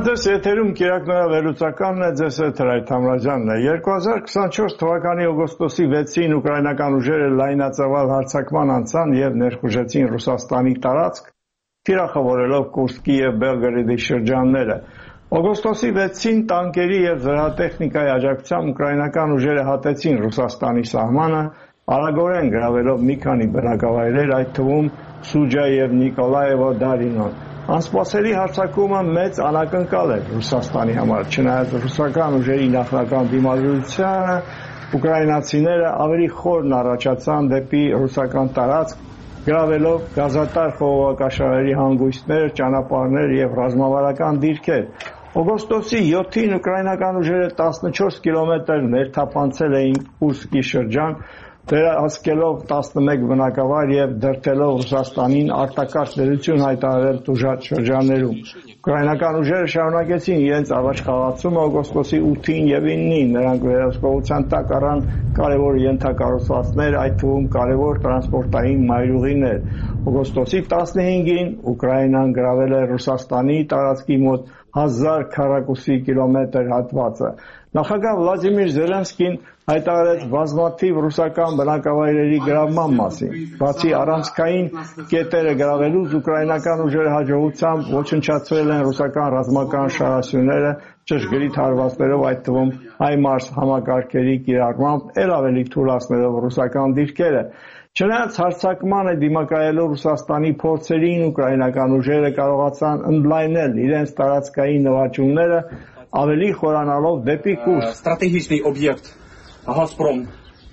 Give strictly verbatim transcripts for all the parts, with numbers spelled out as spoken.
Ձեզ եթերում կիրակնորավերլուծականն է, ձեզ Հրայր Թամրազյանն է։ երկու հազար քսանչորս թվականի օգոստոսի վեցին ուկրաինական ուժերը լայնածավալ հարձակման անցան եւ ներխուժեցին Ռուսաստանի տարածք, թիրախավորելով Կուրսկի եւ Բելգորոդի շրջանները։ Օգոստոսի վեցին տանկերի եւ զրահատեխնիկայի աջակցությամբ ուկրաինական ուժերը հատեցին Ռուսաստանի սահմանը, արագորեն գրավելով մի քանի բնակավայրեր, այդ թվում Սուջա եւ Նիկոլաևո-Դարինոն։ Անսպասելի հարձակումը մեծ անակնկալ էր Ռուսաստանի համար, չնայած ռուսական ուժերի նախնական դիմադրությանը, ուկրաինացիները ավելի խորն առաջացան դեպի ռուսական տարածք, գրավելով գազատար խողովակաշարերի հանգույցներ, ճանապարհներ եւ ռազմավարական դիրքեր։ Օգոստոսի յոթին ուկրաինական ուժերը տասնչորս կիլոմետր ներթափանցել էին Կուրսկի շրջան, վերահսկելով տասնմեկ բնակավայր եւ դրդելով Ռուսաստանին արտակարգ դերություն հայտարարել տուժած շրջաններում։ Ուկրաինական ուժերը շարունակեցին իրենց առաջխաղացումը օգոստոսի ութին եւ իննին, նրանք վերահսկողության տակ առան կարևոր ենթակառուցվածքներ, այդ թվում կարևոր տրանսպորտային մայրուղիներ։ Օգոստոսի տասնհինգին Ուկրաինան գրավել է Ռուսաստանի տարածքի մոտ հազար քառակուսի կիլոմետր հատվածը։ Նախագահ Վլադիմիր Զելենսկին հայտարարեց բազմաթիվ ռուսական բնակավայրերի գրավման մասին։ Բացի առանցքային կետերը գրավելուց, ուկրաինական ուժերը հաջողությամբ ոչնչացրել են ռուսական ռազմական շարասյուները ճշգրիտ հարվածներով, այդ թվում HIMARS համակարգերի կիրառմամբ, ել ավելի թուլացնելով ռուսական դիրքերը։ Չնայած հարձակմանը դիմակայելով Ռուսաստանի փորձերին, ուկրաինական ուժերը կարողացան ընդլայնել իրենց տարածքային նվաճումները, ավելի խորանալով դեպի Կուրսկ։ Стратегічний об'єкт «Газпром»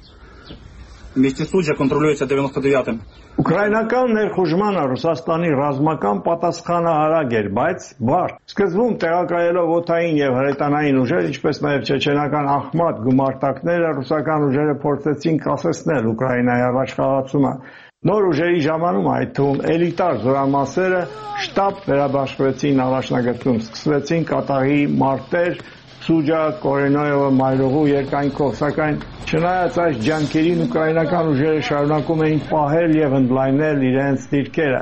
в місті Суджа контролюється дев'яносто дев'ятим. Ուկրաինական ներխուժմանը Ռուսաստանի ռազմական պատասխանը արագ էր, բայց բարդ։ Սկզբում տեղակայելով օդային եւ հրետանային ուժեր, ինչպես նաեւ չեչենական Ախմատ գումարտակները, ռուսական ուժերը փորձեցին կասեցնել Ուկրաինայի առաջխաղացումը։ Նոր ուժերի ժամանումը, այդ թվում էլիտար զորամասերը, շտապ վերաբաշխվեցին առաջնագծում, սկսվեցին կատաղի մարտեր Սուջա, Կորենոյևը մայրուղու երկայնքով, սակայն չնայած այս ջանքերին ուկրաինական ուժերը շարունակում էին պահել եւ ընդլայնել իրենց դիրքերը։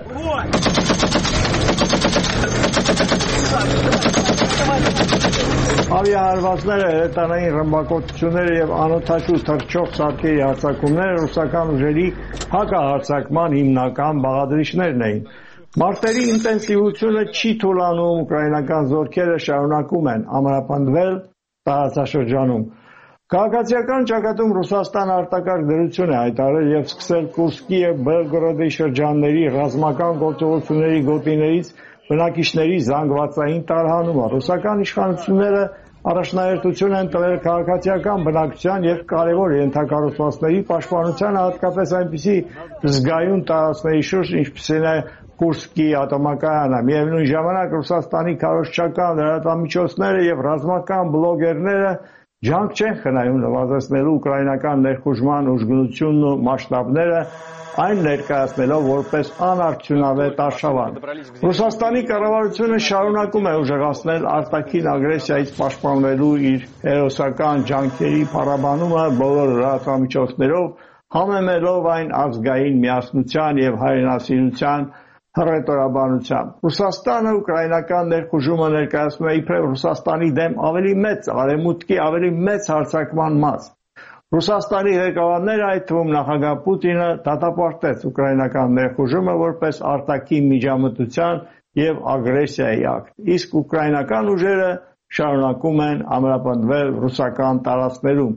Ավիահարվածները, հրետանային ռմբակոծությունները եւ անօդաչու թռչող սարքերի հարձակումները ռուսական ուժերի հակահարձակման հիմնական բաղադրիչներն էին։ Մարտերի ինտենսիվությունը չի թուլանում, ուկրաինական զորքերը շարունակում են ամրապնդվել տարածաշրջանում։ Քաղաքացիական ճակատում Ռուսաստանը արտակարգ դրություն է հայտարարել եւ սկսել Կուրսկի եւ Բելգորոդի շրջանների ռազմական գործողությունների գոտիներից բնակիչների զանգվածային տարհանումը։ Ռուսական իշխանությունները առաջնահերթություն են տվել քաղաքացիական բնակչության եւ կարևոր ենթակառուցվածքների պաշտպանությանը, հատկապես այնպիսի զգայուն տարածքների շուրջ, ինչպիսին է Կուրսկի ատոմակայանը։ Միևնույն ժամանակ Ռուսաստանի քարոզչական լրատվամիջոցները եւ ռազմական բլոգերները ջանք չեն խնայում նվազեցնելու ուկրաինական ներխուժման ուժգնությունն ու մասշտաբները, այն ներկայացնելով որպես անարդյունավետ արշավանք։ Ռուսաստանի կառավարությունը շարունակում է ուժեղացնել արտաքին ագրեսիայից պաշտպանվելու իր հերոսական ջանքերի փառաբանումը բոլոր լրատվամիջոցներով, համեմելով այն ազգային միասնության եւ հայրենասիրության հռետորաբանությամբ։ Ռուսաստանը ուկրաինական ներխուժումը ներկայացնում է իբրև Ռուսաստանի դեմ ավելի մեծ, արևմուտքի ավելի մեծ հարձակման մաս։ Ռուսաստանի ղեկավարները, այդ թվում նախագահ Պուտինը, դատապարտեց ուկրաինական ներխուժումը որպես արտաքին միջամտության եւ ագրեսիայի ակտ, իսկ ուկրաինական ուժերը շարունակում են ամրապնդվել ռուսական տարածքներում։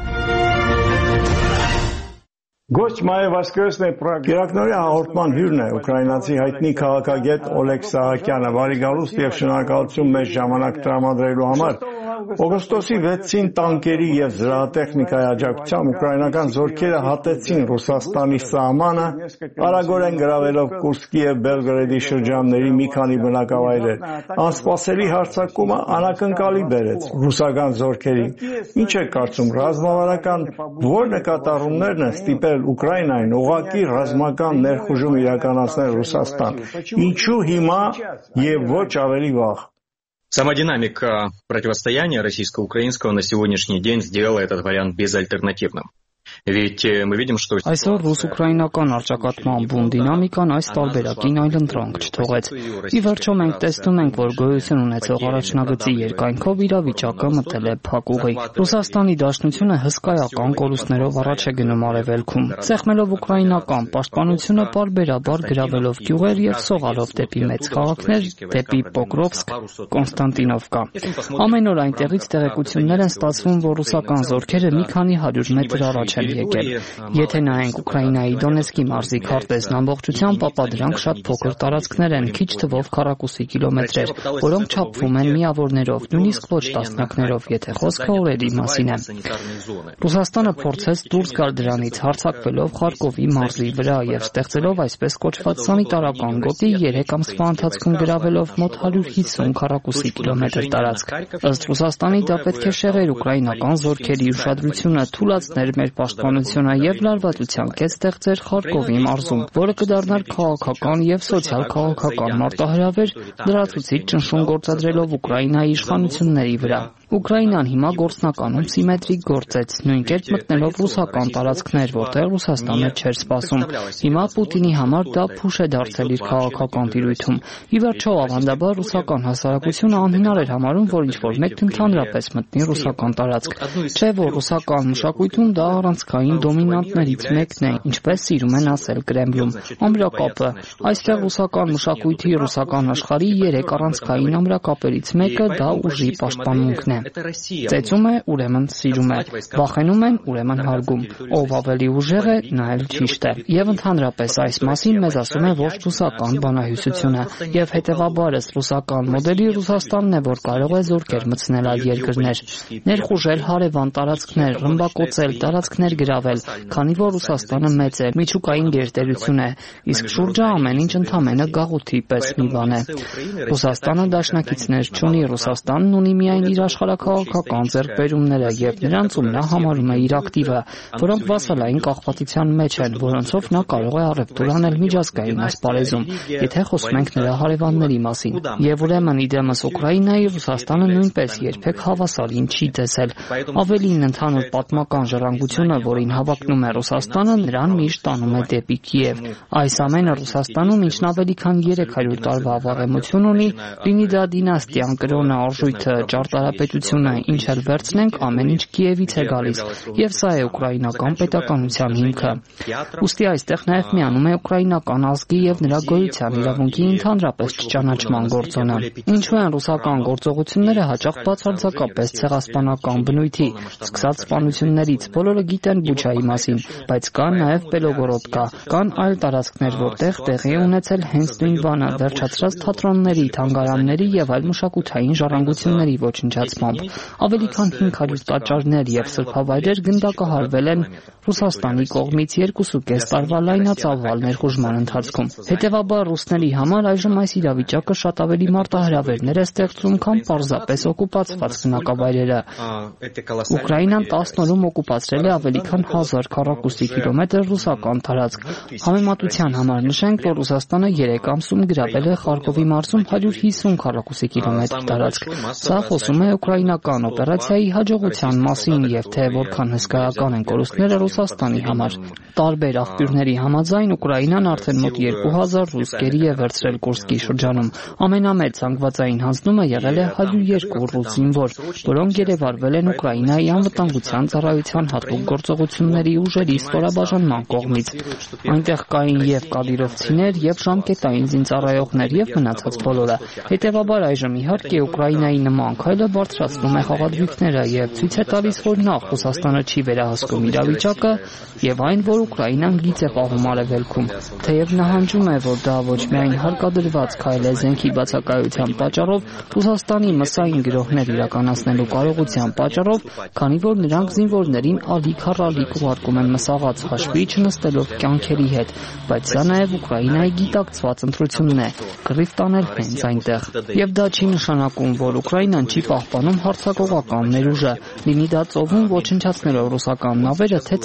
Гость моей воскресной программы Կիրակնորյա հաղորդման հյուրն է ուկրաինացի հայտնի քաղաքագետ Օլեգ Սահակյանը։ Բարի գալուստ եւ շնորհակալություն մեզ ժամանակ տրամադրելու համար։ Օգոստոսի վեցին տանկերի եւ զրահատեխնիկայի աջակցությամբ ուկրաինական զորքերը հատեցին Ռուսաստանի սահմանը, արագորեն գրավելով Կուրսկի եւ Բելգորոդի շրջանների մի քանի բնակավայրեր։ Անսպասելի հարձակումը անակնկալի բերեց ռուսական զորքերին։ Ինչ է կարծում, ռազմավարական ո՞ր նկատառումներն են ստիպել Ուկրաինային ուղղակի ռազմական ներխուժում իրականացնել Ռուսաստան։ Ինչու հիմա եւ ոչ ավելի վաղ։ Сама динамика противостояния российско-украинского на сегодняшний день сделала этот вариант безальтернативным. Ведь мы видим, что... Այսօր ռուս-ուկրաինական առճակատման բուն դինամիկան այս տարբերակին այլընտրանք չթողեց։ Ի վերջո մենք տեսնում ենք, որ գոյություն ունեցող առաջնագծի երկայնքով իրավիճակը մտել է փակուղի։ Ռուսաստանի Դաշնությունը հսկայական կորուստներով առաջ է գնում արևելքում, սեղմելով ուկրաինական պաշտպանությունը պարբերաբար գրավելով գյուղեր եւ սողալով դեպի մեծ քաղաքներ, դեպի Պոկրովսկ, Կոնստանտինովկա։ Ամեն օր այնտեղից տեղեկություններ են ստացվում, որ ռուսական զորքերը մի քանի հարյուր մետր առաջ են եկել։ Եթե նայենք Ուկրաինայի Դոնեցկի մարզի քարտեզն ամբողջությամբ, ապա դրանք շատ փոքր տարածքներ են, քիչ թվով քառակուսի կիլոմետրեր, որոնք չափվում են միավորներով, նույնիսկ ոչ տասնյակներով, եթե խոսքը օրերի մասին է։ Ռուսաստանը փորձեց դուրս գալ դրանից հարձակվելով Խարկովի մարզի վրա եւ ստեղծելով այսպես կոչված սանիտարական գոտի երեք ամսվա ընթացքում գրավելով մոտ հարյուր հիսուն քառակուսի կիլոմետր տարածք։ Ըստ Ռուսաստանի դա պետք է շեղեր ուկրաինական զորքերի ուշադրությունը, թուլացներ մեր պաշտպանությունը եւ լարվածության կետ ստեղծեր Խարկովի մարզում, որը կդառնար քաղաքական եւ սոցիալ-քաղաքական մարտահրավեր, լրացուցիչ ճնշում գործադրելով Ուկրաինայի իշխանությունների վրա։ Ուկրաինան հիմա գործնականում սիմետրիկ գործեց, նույն կերպ մտնելով ռուսական տարածքներ, որտեղ Ռուսաստանը չէր սպասում։ Հիմա Պուտինի համար դա փուշ է դարձել իր քաղաքական տիրույթում։ Ի վերջո, ավանդաբար ռուսական հասարակությունը անհնար էր համարում, որ ինչ-որ մեկն ընդհանրապես մտնի ռուսական տարածք։ Չէ՞ որ ռուսական մշակույթում դա առանցքային դոմինանտներից մեկն է, ինչպես սիրում են ասել Կրեմլում։ Ամրակապը։ Այստեղ ռուսական մշակույթի, ռուսական աշխարհի երեք առանցքային ամրակապերից մեկը դա ուժի պաշտպանմունքն է։ Ծեծում է, ուրեմն սիրում է, վախենում են, ուրեմն հարգում։ Ով ավելի ուժեղ է, նա էլ ճիշտ է։ Եվ ընդհանրապես այս մասին մեզ ասում է ոչ ռուսական բանահյուսությունը։ Եվ հետևաբար ըստ ռուսական մոդելի Ռուսաստանն է, որ կարող է զորքեր մտցնել այլ երկրներ, ներխուժել հարևան տարածքներ, ռմբակոծել, տարածքներ գրավել, քանի որ Ռուսաստանը մեծ է, միջուկային գերտերություն է, իսկ շուրջը ամեն ինչ ընդամենը գաղութի պես մի բան է։ Ռուսաստանը դաշնակիցներ չունի, Ռուսաստանն ունի միայն իր աշխարհաքաղաքական ձեռքբերումները եւ նրանցում նա համարում է իր ակտիվը, որոնք վասալային կախվածության մեջ են, որոնցով նա կարող է առևտուր անել միջազգային ասպարեզում, եթե խոսում ենք նրա հարևանների մասին։ Եվ ուրեմն իդեմս Ուկրաինայի Ռուսաստանը նույնպես երբեք հավասարին չի տեսել։ Ավելին, ընդհանուր պատմական ժառանգությունը, որին հավակնում է Ռուսաստանը, նրան միշտ տանում է դեպի Կիև։ Այս ամենը Ռուսաստանում, ինչն ավելի քան երեք հարյուր տարվա վաղեմություն ունի, լինի դա դինաստիան, կրոնը, արժույթը, ճարտարապետությունը, ինչ էլ վերցնենք, ամեն ինչ Կիևից է գալիս, եւ սա է ուկրաինական պետականության հիմքը։ Ուստի այստեղ նաեւ միանում է ուկրաինական ազգի եւ նրա գոյության իրավունքի ընդհանրապես չճանաչման գործոնը։ Ինչու են ռուսական գործողությունները հաճախ բացարձակապես ցեղասպանական բնույթի, սկսած սպանություններից, բոլորը գիտեն Բուչայի մասին, բայց կան նաեւ Պելոգորոդկա, կան այլ տարածքներ, որտեղ տեղի է ունեցել հենց նույն բանը, վերջացրած թատրոնների, թանգարանների եւ այլ մշակութային ժառանգությունների ոչնչացմամբ։ Ավելի քան հինգ հարյուր տաճարներ եւ սրբավայրեր գնդակահարվել են Ռուսաստանի կողմից երկուսուկես տարվա լայնածավալ ներխուժման ընթացքում։ Հետևաբար ռուսների համար այժմ այս իրավիճակը շատ ավելի մարտահրավերներ է ստեղծում, քան պարզապես օկուպացված բնակավայրերը։ Ուկրաինան տասն օրում օկուպացրել է ավելի քան հազար քառակուսի կիլոմետր ռուսական տարածք։ Համեմատության համար նշենք, որ Ռուսաստանը երեք ամսում գրավել է Խարկովի մարզում հարյուր հիսուն քառակուսի կիլոմետր տարածք։ Սա խոսում է ուկրաինական օպերացիայի հաջողության մասին եւ թե որքան հսկայական են կորուստները Ռուսաստանի համար։ Տարբեր աղբյուրների համաձայն Ուկրաինան արդեն մոտ երկու հազար ռուս գերի է վերցրել Կուրսկի շրջանում։ Ամենամեծ զանգվածային հանձնումը եղել է հարյուր երկու ռուս զինվոր, որոնք գերեվարվել են Ուկրաինայի անվտանգության ծառայության հատուկ գործողությունների ուժերի ստորաբաժանման կողմից։ Այնտեղ կային եւ կադիրովցիներ, եւ ժամկետային զինծառայողներ, եւ մնացած բոլորը։ Հետևաբար այժմ իհարկե Ուկրաինայի նման քայլը բարձրացնում է խաղադրույքները եւ ցույց է տալիս, որ նախ Ռուսաստանը չի վերահսկում իրավիճակը եւ այն, որ Ուկրաինան գիծ է պահում արևելքում։ Թեև նահանջում է, որ դա ոչ միայն հարկադրված քայլ է զենքի բացակայության պատճառով, Ռուսաստանի մսային գրոհներ իրականացնելու կարողության պատճառով, քանի որ նրանք զինվորներին ալիք առ-ալիք ուղարկում են մսաղաց հաշվի չնստելով կյանքերի հետ, բայց սա նաեւ Ուկրաինայի գիտակցված ընտրությունն է՝ կռիվ տանել հենց այնտեղ։ Եվ դա չի նշանակում, որ Ուկրաինան չի պահպանում հարձակողական ներուժը, լինի դա ծովում ոչնչացնելով ռուսական նավերը, թե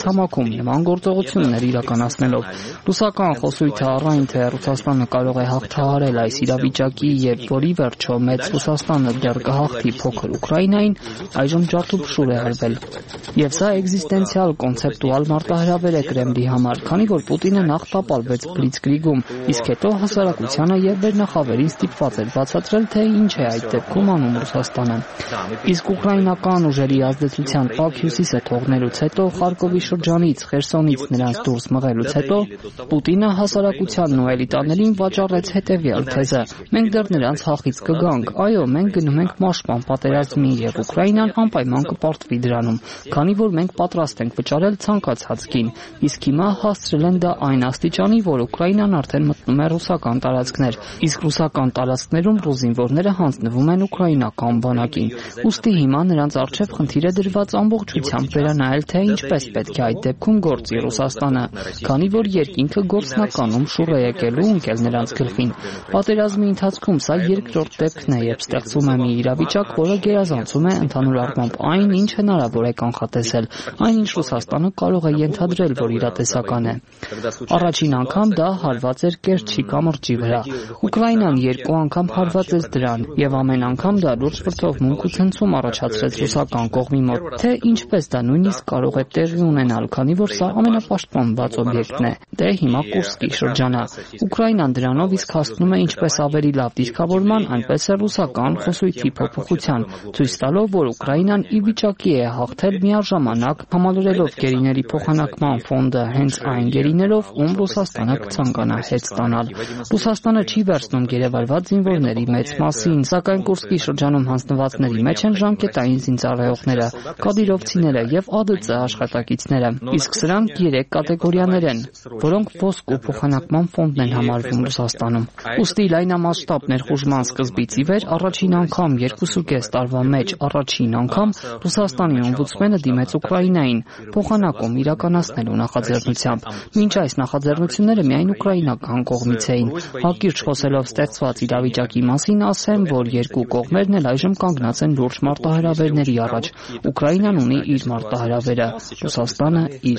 ցամաքում նման գործողություններ իրականացնելով։ Ռուսական խոսույթը առայն թե Ռուսաստանը կարող է հաղթահարել այս իրավիճակի եւ որի վերջո մեծ Ռուսաստանը դեռ կհաղթի փոքր Ուկրաինային, այժմ ջարդուփշուր է արվել։ Եվ սա էգզիստենցիալ կոնցեպտուալ մարտահրավեր է Կրեմլի համար, քանի որ Պուտինը նախ տապալվեց Բլիցկրիգում, իսկ հետո հասարակությանը եւ վերնախավերին ստիպված էր բացատրել, թե ինչ է այդ դեպքում անում Ռուսաստանը։ Իսկ ուկրաինական ուժերի ազդեցության տակ հյուսիսը թողնելուց հետո, Խարկովի շրջանից, Խերսոնից նրանց դուրս մղելուց հետո, Պուտինը հասարակությանն ու էլիտաներին վաճառեց հետևյալ թեզը. մենք դեռ նրանց հախից կգանք, այո, մենք գնում ենք մաշպան պատերազմի եւ Ուկրաինան անպայման կպարտվի դրանում, քանի որ մենք պատրաստ ենք վճարել ցանկացած գին, իսկ հիմա հասցրել են դա այն աստիճանի, որ Ուկրաինան արդեն մտնում է ռուսական տարածքներ, իսկ ռուսական տարածքներում ռուս զինվորները հանձնվում են ուկրաինական բանակին։ Ուստի հիմա նրանց առջև խնդիր է դրված ամբողջությամբ վերանայել, թե ինչպես պետք է այդ դեպքում գործի Ռուսաստանը, քանի որ երկինքը գործնականում շուռ է եկել ու ընկել նրանց գլխին։ Պատերազմի ընթացքում սա երկրորդ դեպքն է, երբ ստեղծվում է մի իրավիճակ, որը գերազանցում է ընդհանուր առմամբ այն, ինչ հնարավոր է կանխատեսել, այն ինչ Ռուսաստանը կարող է ենթադրել, որ իրատեսական է։ Առաջին անգամ դա հարված էր Կերչի կամրջի վրա։ Ուկրաինան երկու անգամ հարված էր դրան, եւ ամեն անգամ դա լուրջ վրդովմունք ու ցնցում առաջացրեց ռուսական կողմի մոտ, թե ինչպես դա նույնիսկ կարող է տեղի ունենալ, քանի որ սա ամենապաշտպանված օբյեկտն է։ Դե հիմա Կուրսկի շրջանը։ Ուկրաինան դրանով իսկ հասնում է ինչպես ավելի լավ դիրքավորման, այնպես էլ ռուսական խոսույթի փոփոխության, ցույց տալով, որ Ուկրաինան ի վիճակի է հաղթել միաժամանակ, համալրելով գերիների փոխանակման ֆոնդը հենց այն գերիներով, ում Ռուսաստանը կցանկանա հետ ստանալ։ Ռուսաստանը չի վերցնում գերեվարված զինվորների մեծ մասին, սակայն Կուրսկի շրջանում հանձնվածների մեջ են ժամկետային զինծառայողները, կադիրովցիները եւ ԱԴՑ աշխատակիցները, իսկ սրանք երեք կատեգորիաներ են, որոնք ոսկու փոխանակման ֆոնդն են համարվում Ռուսաստանում։ Ուստի լայնամասշտաբ ներխուժման սկզբից ի վեր առաջին անգամ երկուսուկես տարվա մեջ առաջին անգամ Ռուսաստանի օմբուդսմենը դիմեց Ուկրաինային փոխանակում իրականացնելու նախաձեռնությամբ։ Մինչ այս նախաձեռնությունները միայն ուկրաինական կողմից էին։ Հակիրճ խոսելով ստեղծված իրավիճակի մասին ասեմ, որ երկու կողմերն էլ այժմ կանգնած են լուրջ մարտահրավերների առաջ։ Ուկրաինան ունի իր մարտահրավերը, Ռուսաստանը իր։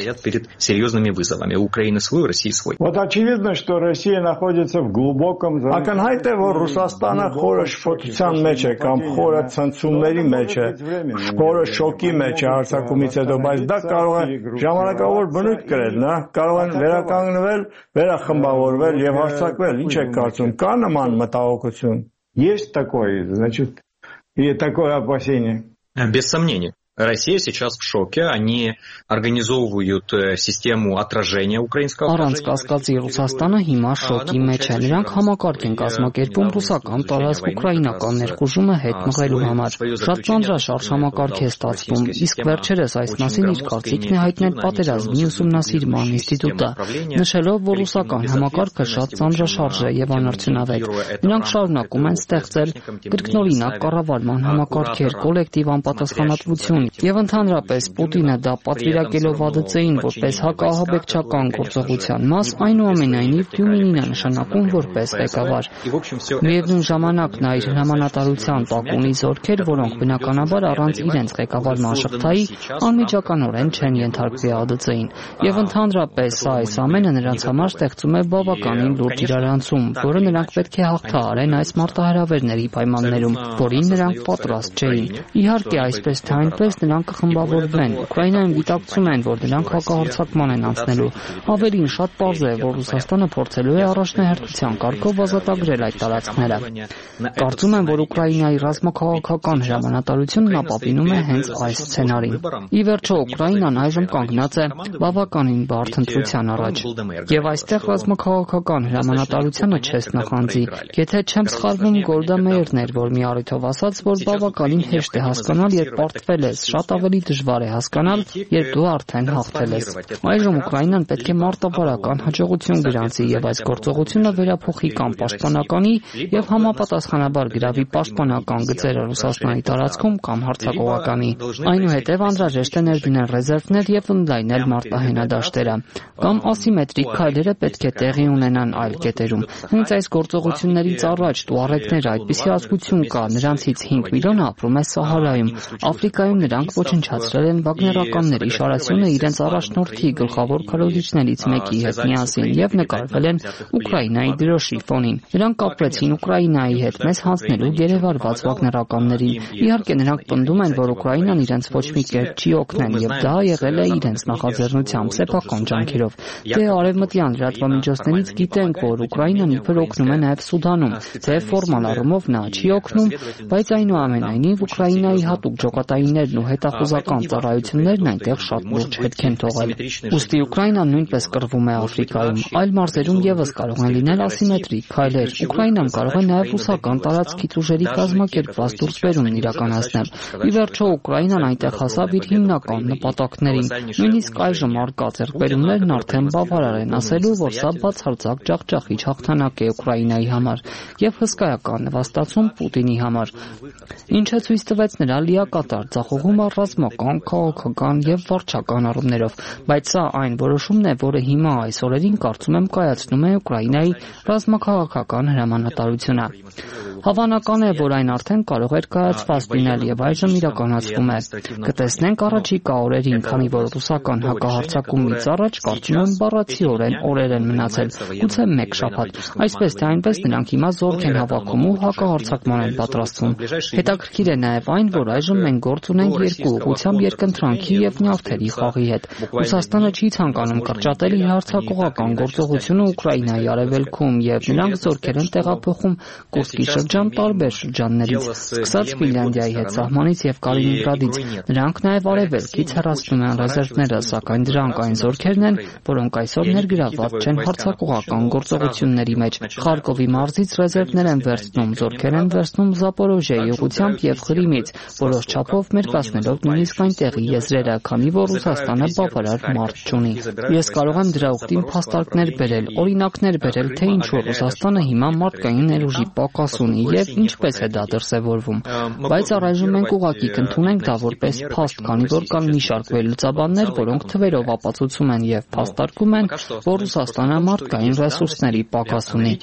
Вот очевидно, что Россия находится в глубоком Ակնհայտ է, որ Ռուսաստանը խորը շփոթության մեջ է կամ խորը ցնցումների մեջ է, խորը շոկի մեջ է հարձակումից հետո, բայց դա կարող է ժամանակավոր բնույթ կրել, նա կարող են վերականգնվել, վերախմբավորվել եւ հարձակվել։ Ինչ եք կարծում, կա նման մտահոգություն։ Есть такое, значит, и такое опасение. Без сомнений. Россия сейчас в шоке, они организовывают систему отражения украинского Առանց կասկածի Ռուսաստանը հիմա շոկի մեջ է։ Նրանք համակարգ են կազմակերպում ռուսական տարածք ուկրաինական ներխուժումը հետ մղելու համար։ Շատ ծանրաշարժ համակարգ է ստացվում, իսկ վերջերս այս մասին իր կարծիքն է հայտնել պատերազմի ուսումնասիրման ինստիտուտը, նշելով, որ ռուսական համակարգը շատ ծանրաշարժ է եւ անարդյունավետ։ Նրանք շարունակում են ստեղծել կրկնօրինակ կառավարման համակարգեր, կոլեկտիվ անպատասխանատվություն եւ ընդհանրապես Պուտինը դա պատվիրակելով ԱԴՑ-ին որպես հակաահաբեկչական գործողության մաս, այնուամենայնիվ Գյումինին է նշանակում որպես ղեկավար։ Միևնույն ժամանակ նա իր հրամանատարության տակ ունի զորքեր, որոնք բնականաբար առանց իրենց ղեկավարման շղթայի անմիջականորեն չեն ենթարկվի ԱԴՑ-ին։ Եվ ընդհանրապես սա այս ամենը նրանց համար ստեղծում է բավականին լուրջ իրարանցում, որը նրանք պետք է հաղթահարեն այս մարտահրավերների պայմաններում, որին նրանք պատրաստ չէին։ Իհարկե, այսպես թե այնպես նրանք կխմբավորվեն։ Ուկրաինայում գիտակցում են, որ նրանք հակահարձակման են անցնելու։ Ավելին շատ պարզ է, որ Ռուսաստանը փորձելու է առաջնահերթության կարգով ազատագրել այդ տարածքները։ Կարծում եմ, որ Ուկրաինայի ռազմաքաղաքական հրամանատարությունն ապավինում է հենց այս սցենարին։ Ի վերջո, Ուկրաինան այժմ կանգնած է բավականին բարդ ընտրության առաջ։ Եվ այստեղ ռազմաքաղաքական հրամանատարությունը չես նախանձի։ Եթե չեմ սխալվում, Գոլդա Մեյերն էր, որ մի առիթով ասաց, որ բավականին հեշտ է հասկանալ, երբ պարտվել ես, շատ ավելի դժվար է հասկանալ, երբ դու արդեն հաղթել ես։ Այժմ Ուկրաինան պետք է մարտավարական հաջողություն գրանցի եւ այս գործողությունը վերափոխի կամ պաշտպանականի եւ համապատասխանաբար գրավի պաշտպանական գծերը Ռուսաստանի տարածքում կամ հարձակողականի։ Այնուհետև անհրաժեշտ է ներդնել ռեզերվներ եւ ընդլայնել մարտահենադաշտերը։ Կամ ասիմետրիկ քայլերը պետք է տեղի ունենան այլ կետերում։ Հենց այս գործողություններից առաջ տուարեգները այդպիսի ազգություն կա, նրանցից հինգ միլիոնը ապրում է Սահարայում, Աֆրիկայում նրանք ոչնչացրել են վագներականների շարասյունը իրենց առաջնորդի գլխավոր քարոզիչներից մեկի հետ միասին եւ նկարվել են Ուկրաինայի դրոշի ֆոնին։ Նրանք կապրեցին Ուկրաինայի հետ մեզ հանձնելու գերեվարված վագներականներին։ Իհարկե նրանք պնդում են, որ Ուկրաինան իրենց ոչ մի կերպ չի օգնել եւ դա եղել է իրենց նախաձեռնությամբ սեփական ջանքերով։ Դե արևմտյան լրատվամիջոցներից գիտենք, որ Ուկրաինան իբր օգնում է նաեւ Սուդանում, թե ֆորմալ առումով նա չի օգնում, բայց այնուամենայնիվ Ուկրաինայի հատուկ ջոկատայիններն ու հետախուզական ծառայություններն այնտեղ շատ լուրջ հետք են թողել։ Ուստի Ուկրաինան նույնպես կռվում է Աֆրիկայում, այլ մարզերում եւս կարող են լինել ասիմետրիկ քայլեր։ Ուկրաինան կարող է նաեւ ռուսական տարածքից ուժերի կազմակերպված դուրսբերումն իրականացնել։ Ի վերջո Ուկրաինան այնտեղ հասավ իր հիմնական նպատակներին։ Նույնիսկ այժմ արկա ձեռքբերումներն արդեն բավարար են ասելու, որ սա բացարձակ ջախջախիչ հաղթանակ է Ուկրաինայի համար եւ հսկայական նվաստացում Պուտինի համար, ինչը ցույց տվեց նրա լիակատար ձախողումը ռազմական, քաղաքական եւ վարչական առումներով, բայց սա այն որոշումն է, որը հիմա այս օրերին կարծում եմ կայացնում է Ուկրաինայի ռազմաքաղաքական հրամանատարությունը։ Հավանական է, որ այն արդեն կարող էր կայացված լինել եւ այժմ իրականացվում է։ Կտեսնենք առաջիկա օրերին, քանի որ ռուսական հակահարձակումից առաջ կարծում եմ բառացիորեն օրեր են մնացել, գուցե մեկ շաբաթ։ Այսպես թե այնպես նրանք հիմա զորք են հավաքում ու հակահարձակման են պատրաստվում։ Հետաքրքիր է նաեւ այն, որ այժմ մենք գործ ունենք երկու ուղղությամբ երկընտրանքի եւ նյարդերի խաղի հետ։ Ռուսաստանը չի ցանկանում կրճատել իր հարձակողական գործողությունը Ուկրաինայի արևելքում եւ նրանք զորքեր են տեղափոխում Կուրսկի շրջան տարբեր շրջաններից, սկսած Ֆինլանդիայի հետ սահմանից եւ Կալինինգրադից։ Նրանք նաեւ արևելքից հեռացնում են ռեզերվները, սակայն դրանք այն զորքերն են, որոնք այսօր ներգրավված չեն հարձակողական գործողությունների մեջ։ Խարկովի մարզից ռեզերվներ են վերցնում, զորքեր են վերցնում Զապորոժիայի ուղղությամբ եւ Ղրիմից, որոշ չափով մերկացնելով նույնիսկ այնտեղի եզրերը, քանի որ Ռուսաստանը բավարար մարդ չունի։ Ես կարող եմ դրա ուխտին փաստարկներ բերել, օրինակներ բերել, թե ինչու Ռուսաստանը հիմա մարդկային ներուժի պակաս ունի եւ ինչպես է դա դրսեւորվում։ Բայց առայժմ մենք ուղղակի կընդունենք դա որպես փաստ, քանի որ կան մի շարք վերլուծաբաններ, որոնք թվերով ապացուցում են եւ փաստարկում են, որ Ռուսաստանը մարդկային ռեսուրսների պակաս ունի։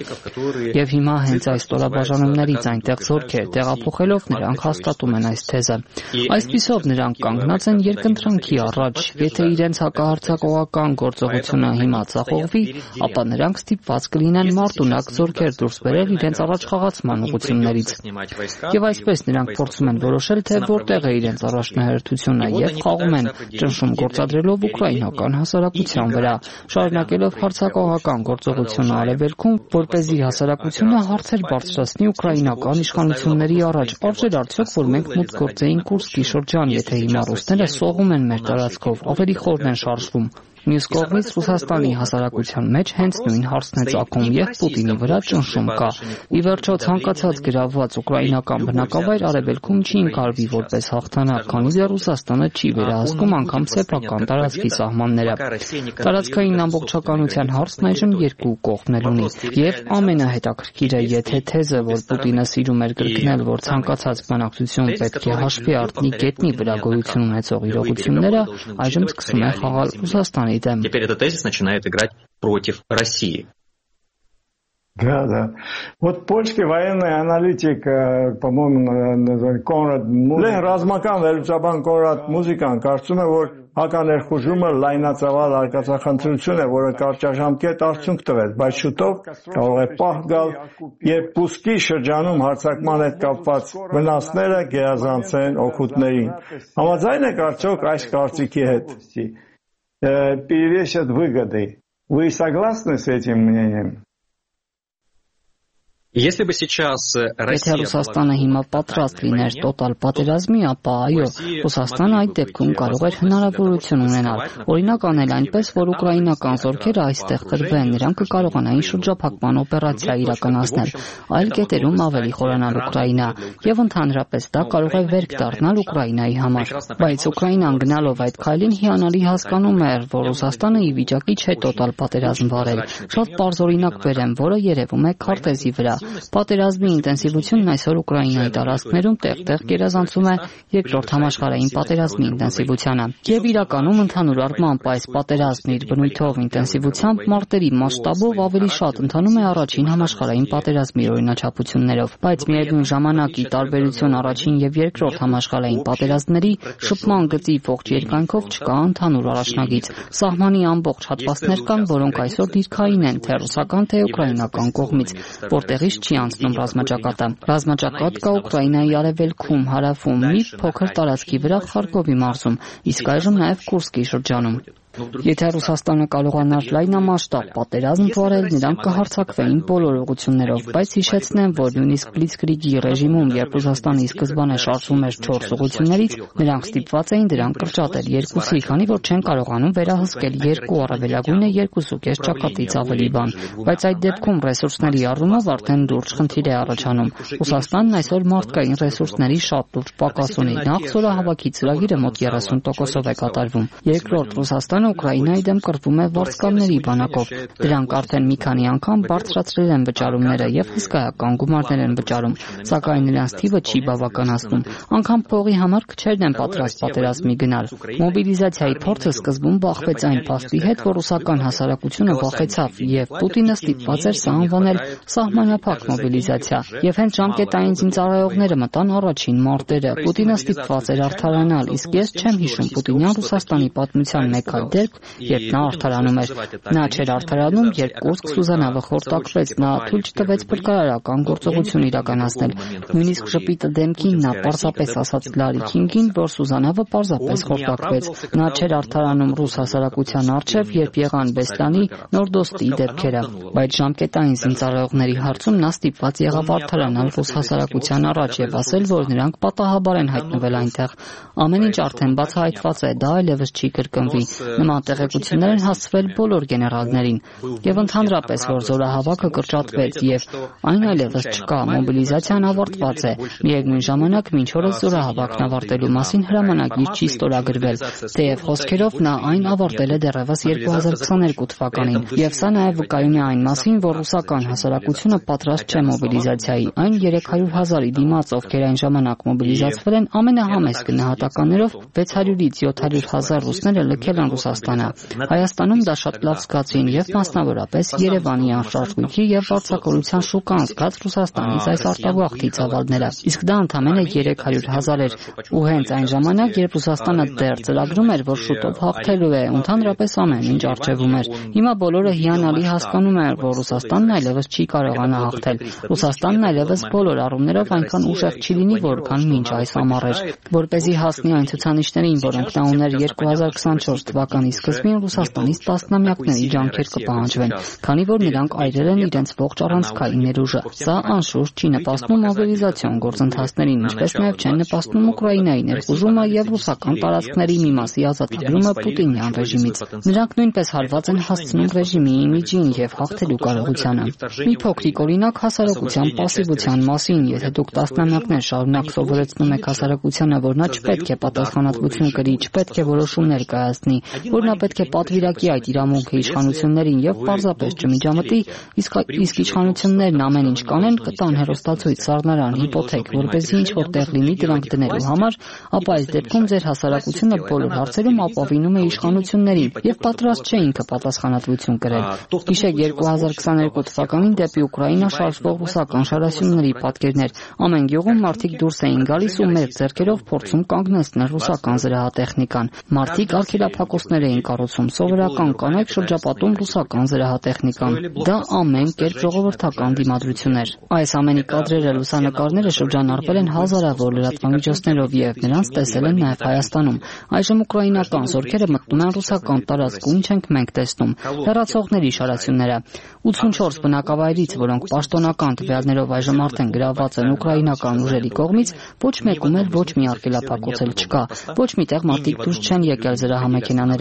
Եվ հիմա հենց այս ստորաբաժանումներից այնտեղ զորքեր տեղափոխելով նրանք հաստատում են այս թեզը։ Այսպիսով նրանք կանգնած են երկընտրանքի առաջ։ Եթե իրենց հակահարձակողական գործողությունը հիմա ցախողվի, ապա նրանք ստիպված կլինեն մարտունակ զորքեր դուրս բերել իրենց առաջխաղացման ուղղություններից։ Եվ այսպես նրանք փորձում են որոշել, թե որտեղ է իրենց առաջնահերթությունը եւ խաղում են, ճնշում գործադրելով ուկրաինական հասարակության վրա, շարունակելով հարձակողական գործողությունը արևելքում, որպեսզի հասարակությունը հարցեր բարձրացնի ուկրաինական իշխանությունների առաջ։ Արժեր արդյոք, որ մենք մուտք գործեինք Կուրսկի շրջան, եթե հիմա ռուսները սողում են մեր տարածքով, ավելի խորն են շարժվում։ Մյուս կողմից Ռուսաստանի հասարակության մեջ հենց նույն հարցն է ծագում եւ Պուտինի վրա ճնշում կա։ Ի վերջո ցանկացած գրավված ուկրաինական բնակավայր արևելքում չի ընկալվի որպես հաղթանակ, քանի որ Ռուսաստանը չի վերահսկում անգամ սեփական տարածքի սահմանները։ Տարածքային ամբողջականության հարցն այժմ երկու կողմներ ունի։ Եվ ամենահետաքրքիրը, եթե թեզը, որ Պուտինը սիրում էր կրկնել, որ ցանկացած բանակցություն պետք է հաշվի առնի գետնի վրա գոյություն ունեցող իրողությունները, այժմ սկսում է խաղալ Ռուսաստանի դեմ։ Теперь этот тезис начинает играть против России. Да, да. Вот польский военный аналитик, по-моему, Конрад Մուզիկան, ռազմական վերլուծաբան Կոնրադ Մուզիկան կարծում է, որ հականերխուժումը լայնածավալ արկածախնդրություն է, որը կարճաժամկետ արդյունք տվեց, բայց շուտով կարող է պահ գալ, երբ Կուրսկի շրջանում հարձակման հետ կապված վնասները գերազանցեն օգուտներին։ Համաձայն եք արդյոք այս կարծիքի հետ? Перевесят выгоды. Вы согласны с этим мнением? Если бы сейчас Եթե Ռուսաստանը հիմա պատրաստ լիներ տոտալ պատերազմի, ապա այո, Ռուսաստանը այդ դեպքում կարող էր հնարավորություն ունենալ։ Օրինակ անել այնպես, որ ուկրաինական զորքերը այստեղ տրվեն, նրանք կկարողանային շրջափակման օպերացիա իրականացնել, այլ կետերում ավելի խորանալ Ուկրաինա, եւ ընդհանրապես դա կարող է վերք դառնալ Ուկրաինայի համար։ Բայց Ուկրաինան գնալով այդ քայլին հիանալի հասկանում էր, որ Ռուսաստանը ի վիճակի չէ տոտալ պատերազմ վարել։ Շատ պարզ օրինակ բերեմ, որը երևում է քարտեզի վրա։ Պատերազմի ինտենսիվությունն այսօր Ուկրաինայի տարածքներում տեղ-տեղ գերազանցում է երկրորդ համաշխարհային պատերազմի ինտենսիվությանը։ Եվ իրականում ընդհանուր առմամբ այս պատերազմն իր բնույթով ինտենսիվությամբ մարտերի մասշտաբով ավելի շատ ընթանում է առաջին համաշխարհային պատերազմի օրինաչափություններով, բայց միևնույն ժամանակ ի տարբերություն առաջին եւ երկրորդ համաշխարհային պատերազմների շփման գծի ողջ երկայնքով չկա ընդհանուր առաջնագիծ։ Սահմանի ամբողջ հատվածներ կան, որոնք այսօր դիրքային են թե ռուսական, թե ուկրաինական կողմից, որտեղից չի անցնում ռազմաճակատը։ Ռազմաճակատ կա Ուկրաինայի արևելքում, հարավում, մի փոքր տարածքի վրա Խարկովի մարզում, իսկ այժմ նաև Կուրսկի շրջանում։ Եթե Ռուսաստանը կարողանար լայնամասշտաբ պատերազմ վարել, նրանք կհարձակվեին բոլոր ուղղություններով, բայց հիշեցնեմ, որ նույնիսկ Բլիցկրիգի ռեժիմում, երբ Ռուսաստանը ի սկզբանե շարժվում էր չորս ուղղություններից, նրանք ստիպված էին դրանք կրճատել երկուսի, քանի որ չեն կարողանում վերահսկել երկու, առավելագույնը երկուսուկես ճակատից ավելի բան։ Բայց այդ դեպքում ռեսուրսների առումով արդեն լուրջ խնդիր է առաջանում։ Ռուսաստանն այսօր մարդկային ռեսուրսների շատ լուրջ պակաս ունի։ Նախ զորահավաքի ծրագիրը մոտ երեսուն տոկոսով է կատարվում։ Երկրորդ, Ռուսաստանը Ուկրաինայի դեմ կռվում է վարձկանների բանակով։ Դրանք արդեն մի քանի անգամ բարձրացրել են վճարումները եւ հսկայական գումարներ են վճարում, սակայն նրանց թիվը չի բավականացնում։ Անգամ փողի համար քչերն են պատրաստ պատերազմի գնալ։ Մոբիլիզացիայի փորձը սկզբում բախվեց այն փաստի հետ, որ ռուսական հասարակությունը վախեցավ եւ Պուտինը ստիպված էր սա անվանել սահմանափակ մոբիլիզացիա։ Եվ հենց ժամկետային զինծառայողները մտան առաջին մարտերը։ Պուտինը ստիպված էր արդարանալ, իսկ ես չեմ հիշում Պուտինյան Ռուսաստանի պատմության մեկ այլ դեպք, երբ նա արդարանում էր։ Նա չէր արդարանում, երբ Կուրսկ Սուզանավը խորտակվեց, նա թույլ չտվեց փրկարարական գործողություն իրականացնել։ Նույնիսկ ժպիտը դեմքին նա պարզապես ասաց Լարի Քինգին, որ Սուզանավը պարզապես խորտակվեց։ Նա չէր արդարանում ռուս հասարակության առջև, երբ եղան Բեսլանի, Նորդոստի դեպքերը, բայց ժամկետային զինծառայողների հարցում նա ստիպված եղավ արդարանալ ռուս հասարակության առաջ եւ ասել, որ նրանք պատահաբար են հայտնվել այնտեղ։ Ամեն ինչ արդեն բացահայտված է, դա այլևս չի կրկնվի։ Նման տեղեկություններ են հասցվել բոլոր գեներալներին եւ ընդհանրապես, որ զորահավաքը կրճատվեց եւ այն այլևս չկա, մոբիլիզացիան ավարտված է։ Միևնույն ժամանակ մինչ օրս զորահավաքն ավարտելու մասին հրամանագիր չի ստորագրվել, թեև խոսքերով նա այն ավարտել է դեռևս երկու հազար քսաներկու թվականին, եւ սա նաեւ վկայում է այն մասին, որ ռուսական հասարակությունը պատրաստ չէ մոբիլիզացիայի։ Այն երեք հարյուր հազարի դիմաց, ովքեր այն ժամանակ մոբիլիզացվել են, ամենահամեստ գնահատականներով վեց հարյուրից յոթ հարյուր հազար ռուսները լքել են Ռուսաստանը։ Հայաստանում դա շատ լավ զգացին եւ մասնավորապես Երևանի անշարժույթի եւ վարձակալության շուկան զգաց Ռուսաստանից այս արտագաղթի ծավալները։ Իսկ դա ընդամենը երեք հարյուր հազար էր, ու հենց այն ժամանակ, երբ Ռուսաստանը դեռ ծրագրում էր, որ շուտով հաղթելու է, ընդհանրապես ամեն ինչ արժևում էր։ Հիմա բոլորը հիանալի հասկանում են, որ Ռուսաստանն այլևս չի կարողանա հաղթել։ Ռուսաստանն այլևս բոլոր առումներով այնքան ուժեղ չի լինի, որքան մինչ այս ամառ էր։ Որպեսզի հասնի այն ցուցանիշներին, որոնք նա ուներ երկու հազար քսանչորս թվականի սկզբին, Ռուսաստանից տասնամյակների ջանքեր կպահանջվեն, քանի որ նրանք այրել են իրենց ողջ առանցքային ներուժը։ Սա անշուշտ չի նպաստում մոբիլիզացիոն գործընթացներին, ինչպես նաև չեն նպաստում Ուկրաինայի ներխուժումը եւ ռուսական տարածքների մի մասի ազատագրումը Պուտինյան ռեժիմից։ Նրանք նույնպես հարված են հասցնում ռեժիմի իմիջին եւ հաղթելու կարողությանը։ Մի փոքրիկ օրինակ հասարակության պասիվության մասին, եթե դուք տասնամյակներ շարունակ սովորեցնում եք հասարակությանը, որ նա չպետք է պատասխանատվություն կրի, չպետք է որոշումներ կայացնի, որ նա պետք է պատվիրակի այդ իրավունքը իշխանություններին եւ պարզապես չմիջամտի, իսկ իսկ իշխանություններն ամեն ինչ կանեն, կտան հեռուստացույց, սառնարան, հիպոթեք, որպեսզի ինչ որ տեղ լինի դրանք դնելու համար, ապա այս դեպքում ձեր հասարակությունը բոլոր հարցերում ապավինում է իշխանություններին եւ պատրաստ չէ ինքը պատասխանատվություն կրել։ Հիշեք երկու հազար քսաներկու թվականին դեպի Ուկրաինա շարժվող ռուսական շարասյունների պատկերներ։ Ամեն գյուղում մարդիկ դուրս էին գալիս ու մեծ ձեռքերով փորձում կանգնեցնել ռուսական զրահատեխնիկան։ Մարդիկ արգելափակոցներ էին կառուցում, սովորական կանայք շրջապատում ռուսական զրահատեխնիկան։ Դա ամեն կերպ ժողովրդական դիմադրություն էր։ Այս ամենի կադրերը, լուսանկարները շրջանառվել են հազարավոր լրատվամիջոցներով եւ նրանց տեսել են նաեւ Հայաստանում։ Այժմ ուկրաինական զորքերը մտնում են ռուսական տարածք, ու ինչ ենք մենք տեսնում։ Հեռացողների շարասյունները։ ութսունչորս բնակավայրից, որոնք պաշտոնական տվյալներով այժմ արդեն գրաված են ուկրաինական ուժերի կողմից, ոչ մեկում էլ ոչ մի արգելափակոց էլ չկա։ Ոչ միտեղ մարդիկ դուրս չեն եկել զրահամեքենաները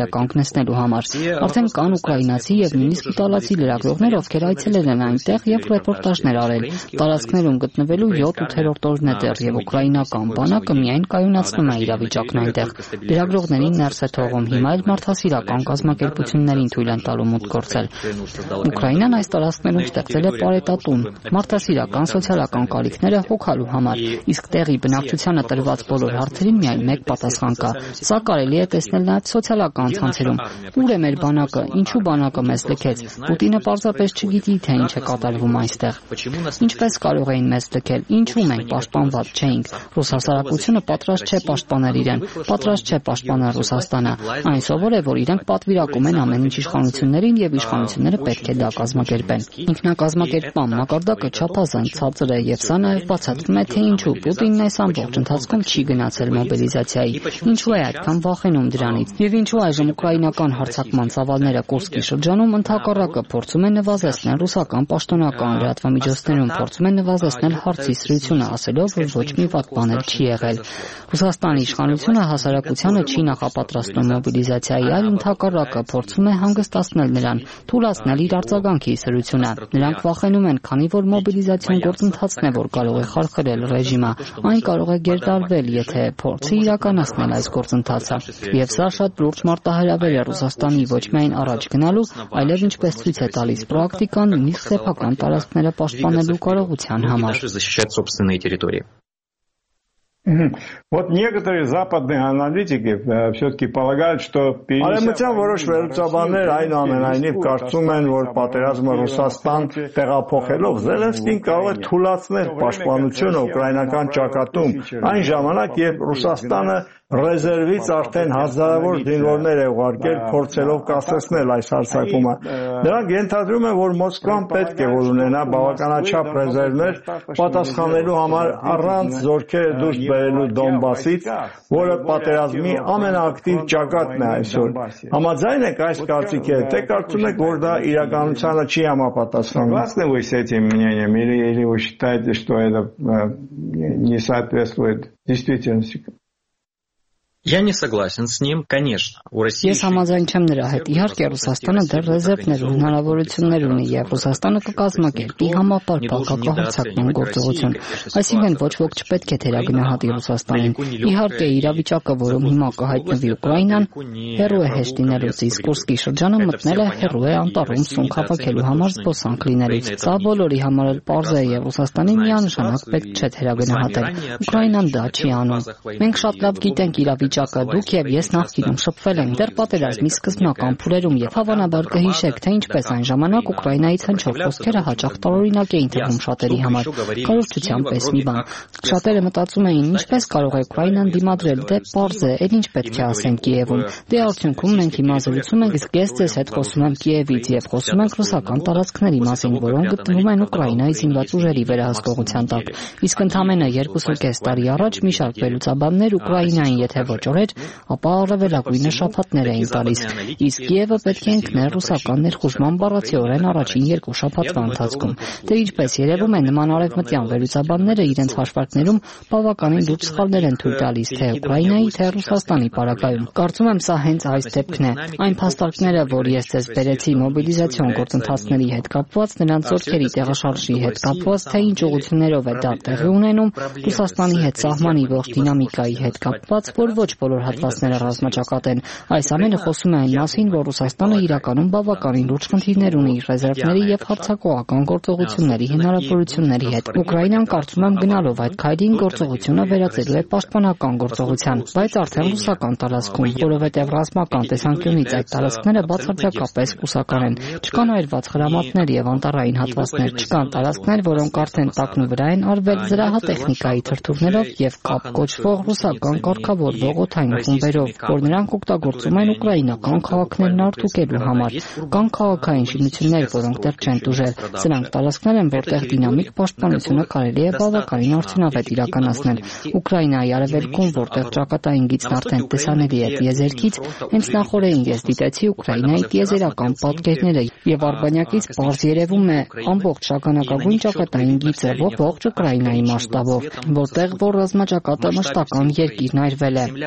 կանգնեցնելու համար։ Արդեն կան ուկրաինացի եւ նույնիսկ իտալացի լրագրողներ, ովքեր այցելել են այնտեղ եւ ռեպորտաժներ արել։ Տարածքներում գտնվելու յոթ-ութերորդ օրն է դեռ եւ ուկրաինական բանակը միայն կայունացնում է իրավիճակն այնտեղ։ Լրագրողներին ներս է թողում, հիմա էլ մարդասիրական կազմակերպություններին թույլ են տալու մուտք գործել։ Ուկրաինան այս տարածքներում ստեղծել է պարետատուն, մարդասիրական սոցիալական կարիքները հոգալու համար, իսկ տեղի բնակչությանը տրված բոլոր հարցերին միայն մեկ պատասխան կա։ Սա կարելի է տեսնել նաև սոցիալական ցանցերում։ Ուր է մեր բանակը, ինչու բանակը մեզ լքեց։ Պուտինը պարզապես չգիտի, թե ինչ է կատարվում այստեղ։ Ինչպես կարող էին մեզ լքել, ինչու մենք պաշտպանված չէինք։ Ռուս հասարակությունը պատրաստ չէ պաշտպանել իրեն, պատրաստ չէ պաշտպանել Ռուսաստանը։ Այն սովոր է, որ իրենք պատվիրակում են ամեն ինչ իշխանություններին եւ իշխանությունները պետք է դա կազմակերպեն։ Ինքնակազմակերպման մակարդակը չափազանց ցածր է եւ սա նաեւ բացատրում է, թե ինչու Պուտինն այս ամբողջ ընթացքում չի գնացել մոբիլիզացիայի, ինչու է այդքան վախենում դրանից եւ ինչու այժմ ուկրաինական հարձակման ծավալները Կուրսկի շրջանում ընդհակառակը փորձում են նվազեցնել ռուսական պաշտոնական լրատվամիջոցներում, փորձում են նվազեցնել հարցի սրությունը, ասելով, որ ոչ մի վատ բան չի եղել։ Ռուսաստանի իշխանությունը հասարակությանը չի նախապատրաստում մոբիլիզացիայի, այլ ընդհակառակը փորձում է հանգստացնել նրան, թույլատրել իր արձագանքի սրությունը։ Նրանք վախենում են, քանի որ մոբիլիզացիոն գործընթացն է, որ կարող է խարխլել ռեժիմը, այն կարող է գերդարվել, եթե փորձի իրականացնել այս գործընթացը։ Եվ սա շատ լուրջ մարտահրավեր է Ռուսաստանի ոչ միայն առաջ գնալու, այլև ինչպես ցույց է տալիս պրակտիկան, նույնիսկ սեփական տարածքները պաշտպանելու կարողության համար։ Вот некоторые западные аналитики все-таки полагают, что արևմտյան որոշ վերլուծաբաններ այնուամենայնիվ կարծում են, որ պատերազմը Ռուսաստան տեղափոխելով Զելենսկին կարող է թույլատրել պաշտպանությունը ուկրաինական ճակատում, այն ժամանակ, երբ Ռուսաստանը ռեզերվից արդեն հազարավոր զինվորներ է ուղարկել, փորձելով կասեցնել այս հարձակումը։ Նրանք ենթադրում են, որ Մոսկվան պետք է որ ունենա բավականաչափ ռեզերվներ պատասխանելու համար առանց զորքերը դուրս բերելու Դոնբասից, որը պատերազմի ամենաակտիվ ճակատն է այսօր։ Համաձայն եք այս կարծիքի հետ, թե կարծում եք, որ դա իրականությանը չի համապատասխանում։ Согласны вы с этим мнением или, или вы считаете, что это не соответствует действительности? Я не согласен с ним, конечно. У России Ես համաձայն չեմ նրա հետ։ Իհարկե Ռուսաստանը դեռ ռեզերվներ ու հնարավորություններ ունի եւ Ռուսաստանը կկազմակերպի համապարփակ հակահարձակման գործողություն։ Այսինքն ոչ ոք չպետք է թերագնահատի Ռուսաստանին։ Իհարկե իրավիճակը, որում հիմա կհայտնվի Ուկրաինան, հեռու է հեշտ լինելուց, իսկ Կուրսկի շրջանը մտնել է հեռու է անտառում սունկ հավաքելու համար զբոսանք լինելուց։ Սա բոլորի համար էլ պարզ է եւ Ռուսաստանի միանշանակ պետք չէ թերագնահատել։ Ուկրաինան դա չի անում։ Մենք շատ լավ գիտենք իրավիճակը Դուք եւ ես նախկինում շփվել ենք դեռ պատերազմի սկզբնական փուլերում եւ հավանաբար կհիշեք, թե ինչպես այն ժամանակ Ուկրաինայից հնչող խոսքերը հաճախ տարօրինակ էին թվում շատերի համար։ Կառուցության պես մի բան։ Շատերը մտածում էին, ինչպես կարող է Ուկրաինան դիմադրել, դե պարզ է, էլ ինչ պետք է ասենք Կիևում։ Դե արդյունքում մենք հիմա զրուցում ենք, իսկ ես ձեզ հետ խոսում եմ Կիևից եւ խոսում ենք ռուսական տարածքների մասին, որոնք գտնվում են Ուկրաինայի զինված ուժերի վերահսկողության տակ։ Իսկ ընդամենը երկուսուկես տարի առաջ մի շարք վերլուծաբաններ Ուկրաինային, եթե ոչ օրեր, ապա առավելագույնը շաբաթներ էին տալիս։ Իսկ Կիևը պետք է ընկներ ռուսական ներխուժման բառացիորեն առաջին երկու շաբաթվա ընթացքում։ Դե ինչպես երևում է, նման արևմտյան վերլուծաբանները իրենց հաշվարկներում բավականին լուրջ սխալներ են թույլ տալիս թե Ուկրաինայի, թե Ռուսաստանի պարագայում։ Կարծում եմ, սա հենց այս դեպքն է։ Այն փաստարկները, որ ես ձեզ բերեցի մոբիլիզացիոն գործընթացների հետ կապված, նրանց զորքերի տեղաշարժի հետ կապված, թե ինչ ուղղություններով է դա տեղի ունենում, Ռուսաստանի հետ սահմանի ողջ դինամիկայի հետ կապված, որ ոչ բոլոր հատվածները ռազմաճակատ են։ Այս ամենը խոսում է այն մասին, որ Ռուսաստանը իրականում բավականին լուրջ խնդիրներ ունի ռեզերվների եւ հարձակողական գործողությունների հնարավորությունների հետ։ Ուկրաինան կարծում եմ գնալով այդ քայլին գործողությունը վերածելու է պաշտպանական գործողության, բայց արդեն ռուսական տարածքում, որովհետեւ ռազմական տեսանկյունից այդ տարածքները բացարձակապես կուսական են։ Չկան այրված խրամատներ եւ անտառային հատվածներ, չկան տարածքներ, որոնք արդեն տակնու վրա են արվել զրահատեխնիկայի թրթուրներով եւ կապ կոչվող ռուսական կարգավորվող օդային խումբերով, որ նրանք օգտագործում են ուկրաինական քաղաքներն արտուկելու համար։ Կան քաղաքային շինություններ, որոնք դեռ չեն տուժել։ Սրանք տարածքներ են, որտեղ դինամիկ պաշտպանությունը կարելի է բավականին արդյունավետ իրականացնել։ Ուկրաինայի արևելքում, որտեղ ճակատային գիծն արդեն տեսանելի է տիեզերքից, հենց նախորդին ես դիտեցի Ուկրաինայի տիեզերական պատկերները եւ արբանյակից պարզ երևում է ամբողջ շագանակագույն ճակատային գիծը ողջ Ուկրաինայի մասշտաբով, որտեղ որ ռազմաճակատը մշտական երկիրն այրվել է։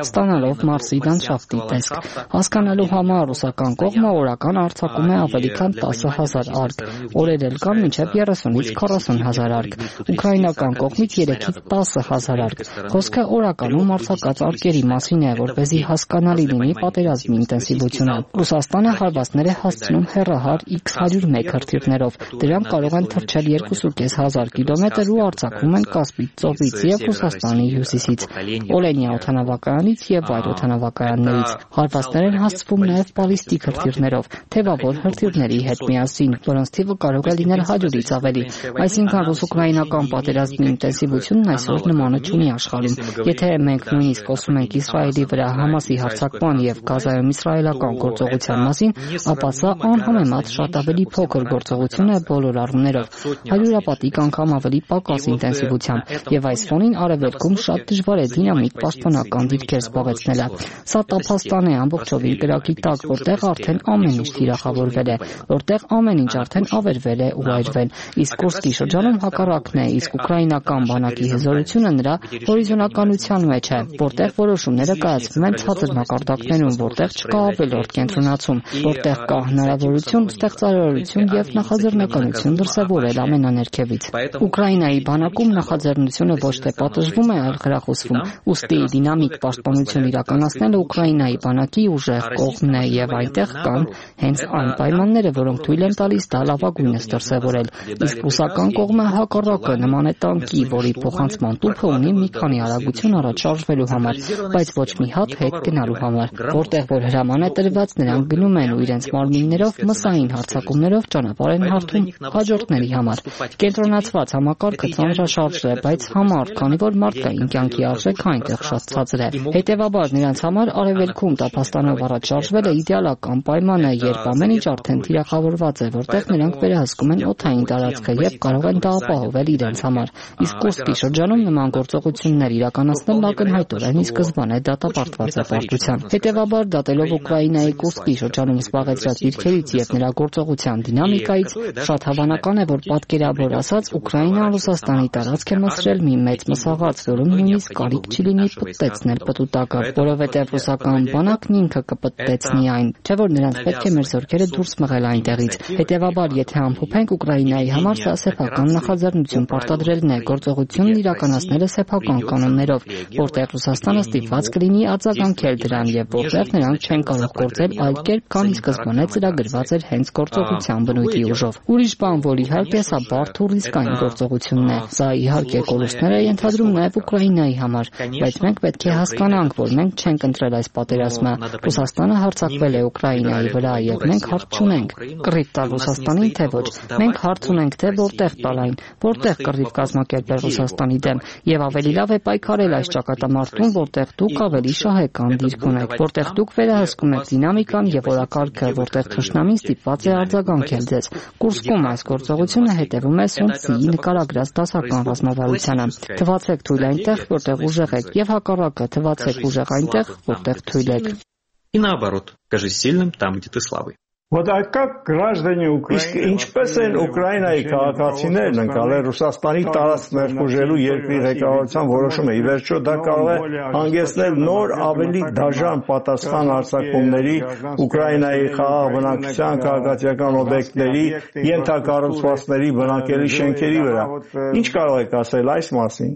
ստանալով Մարսի լանդշաֆտի տեսք։ Հասկանալու համար ռուսական կողմը օրական արձակում է ավելի քան տասը հազար արկ, օրեր էլ կան մինչև երեսունից քառասուն հազար արկ, ուկրաինական կողմից երեքից տասը հազար արկ։ Խոսքը օրականում արձակած արկերի մասին է, որպեսզի հասկանալի լինի պատերազմի ինտենսիվությունը։ Ռուսաստանը հարվածներ է հասցնում հեռահար իքս հարյուր մեկ հրթիռներով, դրանք կարող են թռչել երկու հազար կիլոմետր ու արձակվում են Կասպից ծովից և Ռուսաստանի հյուսիսից, Օլենիա օդանավակայանից և այլ օդանավակայաններից։ Հարվածներ են հասցվում նաև բալիստիկ հրթիռներով, թևավոր հրթիռների հետ միասին, որոնց թիվը կարող է լինել հարյուրից ավելի։ Այսինքն ռուս-ուկրաինական պատերազմի ինտենսիվությունն այսօր նմանը չունի աշխարհում։ Եթե մենք նույնիսկ խոսում ենք Իսրայելի վրա Համասի հարձակման և Գազայում իսրայելական գործողության մասին, ապա սա անհամեմատ շատ ավելի փոքր գործողություն է բոլոր առումներով, հարյուրապատիկ անգամ ավելի պակաս ինտենսիվությամբ, և այս ֆոնին արևելքում շատ դժվար է դինամիկ պաշտպանական դիրքեր զբաղեցնելը։ Սա տափաստան է ամբողջովին կրակի տակ, որտեղ արդեն ամեն ինչ թիրախավորվել է, որտեղ ամեն ինչ արդեն ավերվել է ու այրվել։ Իսկ Կուրսկի շրջանում հակառակն է, իսկ ուկրաինական բանակի հզորությունը նրա հորիզոնականության մեջ է, որտեղ որոշումները կայացվում են ցածր մակարդակներում, որտեղ չկա ավելորդ կենտրոնացում, որտեղ կա հնարավորություն, ստեղծարարություն և նախաձեռնականություն դրսևորել ամենաներքևից։ Ուկրաինայի բանակում նախաձեռնությունը ոչ թե պատժվում է, այլ խրախուսվում։ Ուստի դինամիկ պաշտպանություն իրականացնելը Ուկրաինայի բանակի ուժեղ կողմն է, և այնտեղ կան հենց այն պայմանները, որոնք թույլ են տալիս դա լավագույնս դրսևորել։ Իսկ ռուսական կողմը հակառակը նման է տանկի, որի փոխանցման տուփը ունի մի քանի արագություն առաջ շարժվելու համար, բայց ոչ մի հատ հետ գնալու համար։ Որտեղ որ հրաման է տրված, նրանք գնում են ու իրենց մարմիններով մսային հարձակումներով ճանապարհ են հարթում հաջորդների համար։ Կենտրոնացված համակարգը ծանրաշարժ է, բայց համառ, քանի որ մարդկային կյանքի արժեքը այնտեղ շատ ցածր է։ Հետևաբար նրանց համար արևելքում տափաստանով առաջ շարժվելը իդեալական պայման է, երբ ամեն ինչ արդեն թիրախավորված է, որտեղ նրանք վերահսկում են օդային տարածքը և կարող են դա ապահովել իրենց համար։ Իսկ Կուրսկի շրջանում նման գործողություններ իրականացնելն ակնհայտորեն ի սկզբանե դատապարտված է պարտության։ Հետևաբար, դատելով Ուկրաինայի Կուրսկի շրջանում զբաղեցրած դիրքերից և նրա գործողության դինամիկայից, շատ հավանական է, որ պատկերավոր ասած Ուկրաինան Ռուսաստանի տարածք է մտցրել մի մեծ մսաղաց, որում նույնիսկ կարիք չի լինի պտտեցնել պտուտակը, որովհետև ռուսական բանակն ինքը կպտտեցնի այն, չէ՞ որ նրանց պետք է մեր զորքերը դուրս մղել այնտեղից։ Հետևաբար, եթե ամփոփենք Ուկրաինայի համար, սա սեփական նախաձեռնություն պարտադրելն է, գործողությունն իրականացնելը սեփական կանոններով, որտեղ Ռուսաստանը ստիպված կլինի արձագանքել դրան և որտեղ նրանք չեն կարող գործել այլ կերպ, քան ի սկզբանե ծրագրված էր հենց գործողության բնույթի ուժով։ Ուրիշ բան, որ իհարկե սա բարդ ու ռիսկային գործողությունն է։ Սա իհարկե կորուստներ է ենթադրում նաև Ուկրաինայի համար, բայց մենք պետք է հասկանանք, որ մենք չենք ընտրել այս պատերազմը։ Ռուսաստանը հարձակվել է Ուկրաինայի վրա և մենք հարց չունենք կռիվ տալ Ռուսաստանին, թե ոչ։ Մենք հարց ունենք, թե որտեղ տալ այն, որտեղ կռիվ կազմակերպել Ռուսաստանի դեմ, և ավելի լավ է պայքարել այս ճակատամարտում, որտեղ դուք ավելի շահեկան դիրք ունեք, որտեղ դուք վերահսկում եք դինամիկան և օրակարգը, որտեղ թշնամին ստիպված է արձագանքել ձեզ։ Կուրսկում այս գործողությունը հետևում է Սունցիի նկարագրած դասական ռազմավարությանը։ Թվացեք թույլ այնտեղ, որտեղ ուժեղ եք, և հակառակը, թվացեք ուժեղ այնտեղ, որտեղ թույլ եք։ И наоборот, кажись сильным там, где ты слабый. Вот а как граждане Украины, ինչպես են Ուկրաինայի քաղաքացիներն ընկալել Ռուսաստանի տարածք ներխուժելու երկրի ղեկավարության որոշումը։ Ի վերջո դա կարող է հանգեցնել նոր ավելի դաժան պատասխան արձակումների Ուկրաինայի խաղաղ բնակչության, քաղաքացիական օբյեկտների, ենթակառուցվածքների, բնակելի շենքերի վրա։ Ինչ կարող եք ասել այս մասին։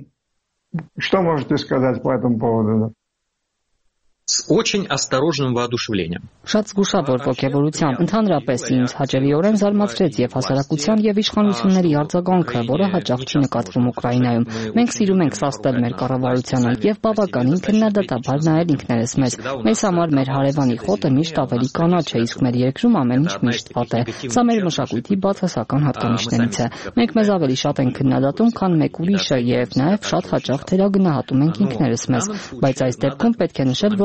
Что можете сказать по этому поводу? С очень осторожным воодушевлением. Շատ զգուշավոր ոգևորությամբ ընդհանրապես ինձ հաճելիորեն զարմացրեց եւ հասարակության եւ իշխանությունների արձագանքը, որը հաճախ չի նկատվում Ուկրաինայում։ Մենք սիրում ենք սաստել մեր կառավարությանը եւ բավականին քննադատաբար նայել ինքներս մեզ։ Մեզ համար մեր հարևանի խոտը միշտ ավելի կանաչ է, իսկ մեր երկրում ամեն ինչ միշտ վատ է։ Սա մեր մշակույթի բացասական հատկանիշներից է։ Մենք մեզ ավելի շատ ենք քննադատում, քան մեկ ուրիշը եւ նաեւ շատ հաճախ թերագնահատում ենք ինքներս մեզ, բայց այս դեպքում պետք է նշել, որ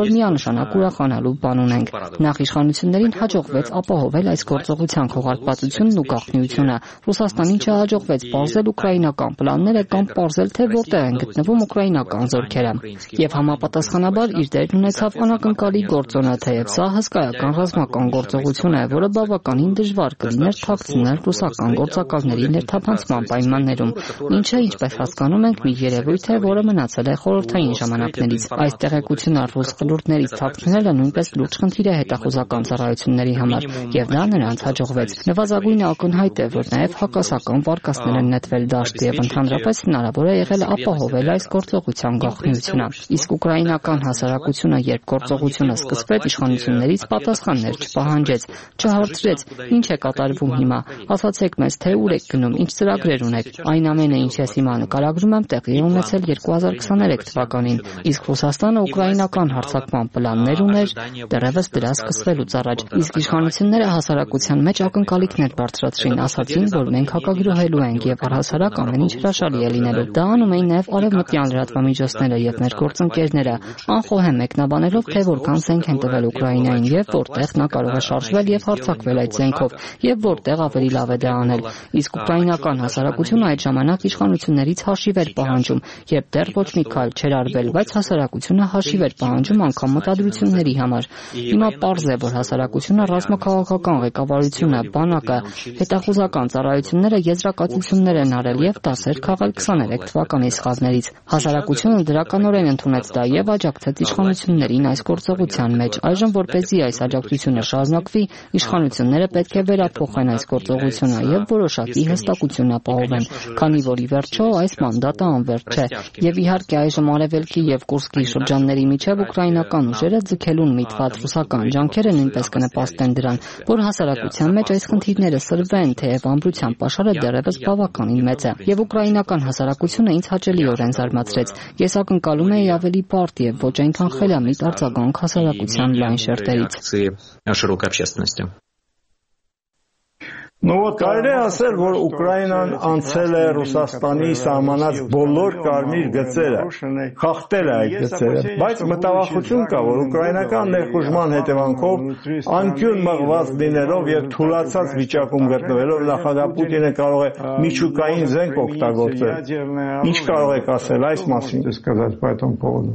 որ միանշանակ ուրախանալու բան ունենք։ Նախ իշխանություններին հաջողվեց ապահովել այս գործողության քողարկվածությունն ու գաղտնիությունը։ Ռուսաստանին չհաջողվեց պարզել ուկրաինական պլանները կամ պարզել, թե որտեղ են գտնվում ուկրաինական զորքերը։ Եվ համապատասխանաբար իր դերն ունեցավ անակնկալի գործոնը, թեև սա հսկայական ռազմական գործողություն է, որը բավականին դժվար կլիներ թաքցնել ռուսական գործակալների ներթափանցման պայմաններում, ինչը, ինչպես հասկանում ենք, մի երևույթ է, որը մնացել է խորհրդային ժամանակներից։ Այս տեղեկությունը ռուս խորհուրդներից թաքցնելը նույնպես լուրջ խնդիր է հետախուզական ծառայությունների համար, եւ դա նրանց հաջողվեց։ Նվազագույնը ակնհայտ է, որ նաեւ հակասական վարկածներ են նետվել դաշտ եւ ընդհանրապես հնարավոր է եղել ապահովել այս գործողության գաղտնիությունը։ Իսկ ուկրաինական հասարակությունը, երբ գործողությունը սկսվեց, իշխանություններից պատասխաններ չպահանջեց, չհարցրեց, ինչ է կատարվում հիմա, ասացեք մեզ, թե ուր եք գնում, ինչ ծրագրեր ունեք։ Այն ամենը, ինչ ես հիմա նկարագրում եմ, տեղի է ունեցել երկու հազար քսաներեք թվականին, իսկ Ռուսաստանը ուկրաինական հարձակման պլաններ ուներ դեռևս դրա սկսվելուց առաջ։ Իսկ իշխանությունները հասարակության մեջ ակնկալիքներ բարձրացրին, ասացին, որ մենք հակագրոհելու ենք եւ առհասարակ ամեն ինչ հրաշալի է լինելու։ Դա անում էին նաեւ արևմտյան լրատվամիջոցները եւ մեր գործընկերները, անխոհեմ մեկնաբանելով, թե որքան զենք են տվել Ուկրաինային եւ որտեղ նա կարող է շարժվել եւ հարձակվել այդ զենքով եւ որտեղ ավելի լավ է դա անել։ Իսկ ուկրաինական հասարակությունը այդ ժամանակ իշխանություններից հաշիվ էր պահանջում, երբ դեռ ոչ մի քայլ չէր արվել, բայց հասարակությունը հաշիվ էր պահանջում անգամ մտադրությունների համար։ Հիմա պարզ է, որ հասարակությունը, ռազմաքաղաքական ղեկավարությունը, բանակը, հետախուզական ծառայությունները եզրակացություններ են արել եւ դասեր քաղել քսաներեք թվականի սխալներից։ Հասարակությունը դրականորեն ընդունեց դա եւ աջակցեց իշխանություններին այս գործողության մեջ։ Այժմ, որպեսզի այս աջակցությունը շարունակվի, իշխանությունները պետք է վերափոխեն այս գործողությունը եւ որոշակի հստակություն ապահովեն, քանի որ ի վերջո այս մանդատը անվերջ չէ։ Եվ իհարկե այժմ Արևելքի եւ Կուրսկի շրջանների միջև ուկրաինական ուժերը ձգելուն միտված ռուսական ջանքերը նույնպես կնպաստեն դրան, որ հասարակության մեջ այս խնդիրները սրվեն, թեև ամրության պաշարը դեռևս բավականին մեծ է։ Եվ ուկրաինական հասարակությունը ինձ հաճելիորեն զարմացրեց։ Ես ակնկալում էի ավելի բարդ եւ ոչ այնքան խելամիտ արձագանք հասարակության լայն շերտերից։ Ну вот կարելի է ասել, որ Ուկրաինան անցել է Ռուսաստանի սահմանած բոլոր կարմիր գծերը, խախտել է այդ գծերը, բայց մտավախություն կա, որ ուկրաինական ներխուժման հետևանքով անկյուն մղված լինելով եւ թուլացած վիճակում գտնվելով նախագահ Պուտինը կարող է միջուկային զենք օգտագործել։ Ինչ կարող եք ասել այս մասին, сказать по этому поводу?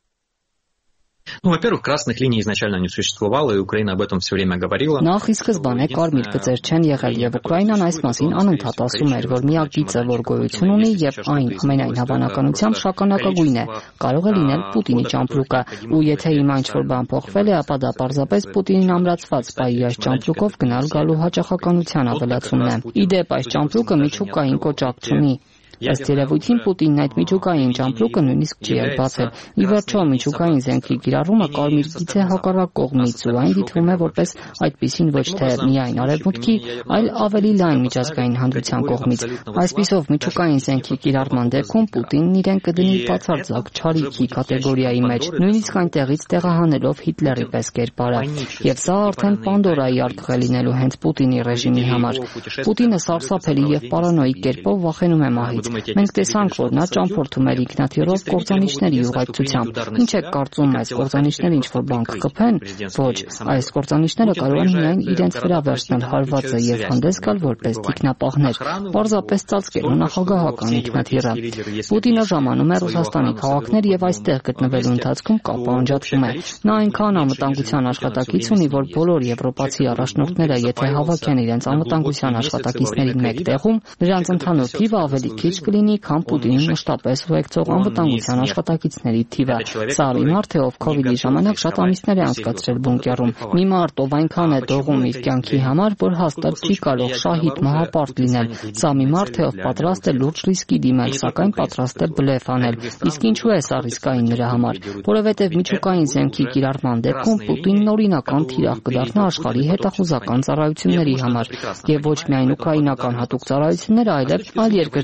Ну, во-первых, красных линий изначально не существовало, и Украина об этом все время говорила. Նախ ի սկզբանե կարմիր գծեր չեն եղել եւ Ուկրաինան այս մասին անընդհատ ասում էր, որ միակ գիծը, որ գոյություն ունի եւ այն ամենայն հավանականությամբ շագանակագույն է, կարող է լինել Պուտինի ճամպրուկը, ու եթե հիմա ինչ-որ բան փոխվել է, ապա դա պարզապես Պուտինին ամրացված սպայի այս ճամպրուկով գնալ գալու հաճախականության ավելացումն է։ Իդեպ այս ճամպրուկը միջուկային կոճակ չունի։ Ըստ երևույթին Պուտինն այդ միջուկային ճամպրուկը նույնիսկ չի էլ բացել։ Ի վերջո միջուկային զենքի կիրառումը կարմիր գիծ է հակառակ կողմից ու այն դիտվում է որպես այդպիսին ոչ թե միայն արևմուտքի, այլ ավելի լայն միջազգային հանրության կողմից։ Այսպիսով միջուկային զենքի կիրառման դեպքում Պուտինն իրեն կդնի բացարձակ չարիքի կատեգորիայի մեջ, նույնիսկ այնտեղից տեղահանելով Հիտլերի պես կերպարը։ Եւ սա արդեն Պանդորայի արկղ է լինելու հենց Պուտինի ռեժիմի համար։ Պուտինը սարսափելի եւ պարանոիկ կերպով վախենում է մահից։ Մենք տեսանք, որ նա ճամփորդում էր ինքնաթիռով կործանիչների ուղղակցությամբ։ Ինչ եք կարծում, այս կործանիչները ինչ-որ բան կխփեն։ Ոչ, այս կործանիչները կարող են միայն իրենց վրա վերցնել հարվածը եւ հանդես գալ որպես թիկնապահներ, պարզապես ծածկելու նախագահական ինքնաթիռը։ Պուտինը ժամանում է Ռուսաստանի քաղաքներ եւ այստեղ գտնվելու ընթացքում կապը անջատվում է։ Նա այնքան անվտանգության աշխատակից ունի, որ բոլոր եվրոպացի առաջնորդները, եթե հավաքեն իրենց անվտանգության աշխատակիցներին մեկ տեղում, նրանց ընդհանուր թիվը ավելի քիչ կլինի, քան Պուտինին մշտապես ուղեկցող անվտանգության աշխատակիցների թիվը։ Սա մի մարդ է, ով քովիդի ժամանակ շատ ամիսներ է անցկացրել բունկերում։ Մի մարդ, ով այնքան է դողում իր կյանքի համար, որ հաստատ չի կարող շահիդ մահապարտ լինել։ Սա մի մարդ է, ով պատրաստ է լուրջ ռիսկի դիմել, սակայն պատրաստ է բլեֆ անել։ Իսկ ինչու է սա ռիսկային նրա համար? Որովհետև միջուկային զենքի կիրառման դեպքում Պուտինն օրինական թիրախ կդառնա աշխարհի հետախուզական ծառայությունների համար, եւ ոչ միայն ուկրաինական հատուկ ծառայությունները, այլև այլ երկրների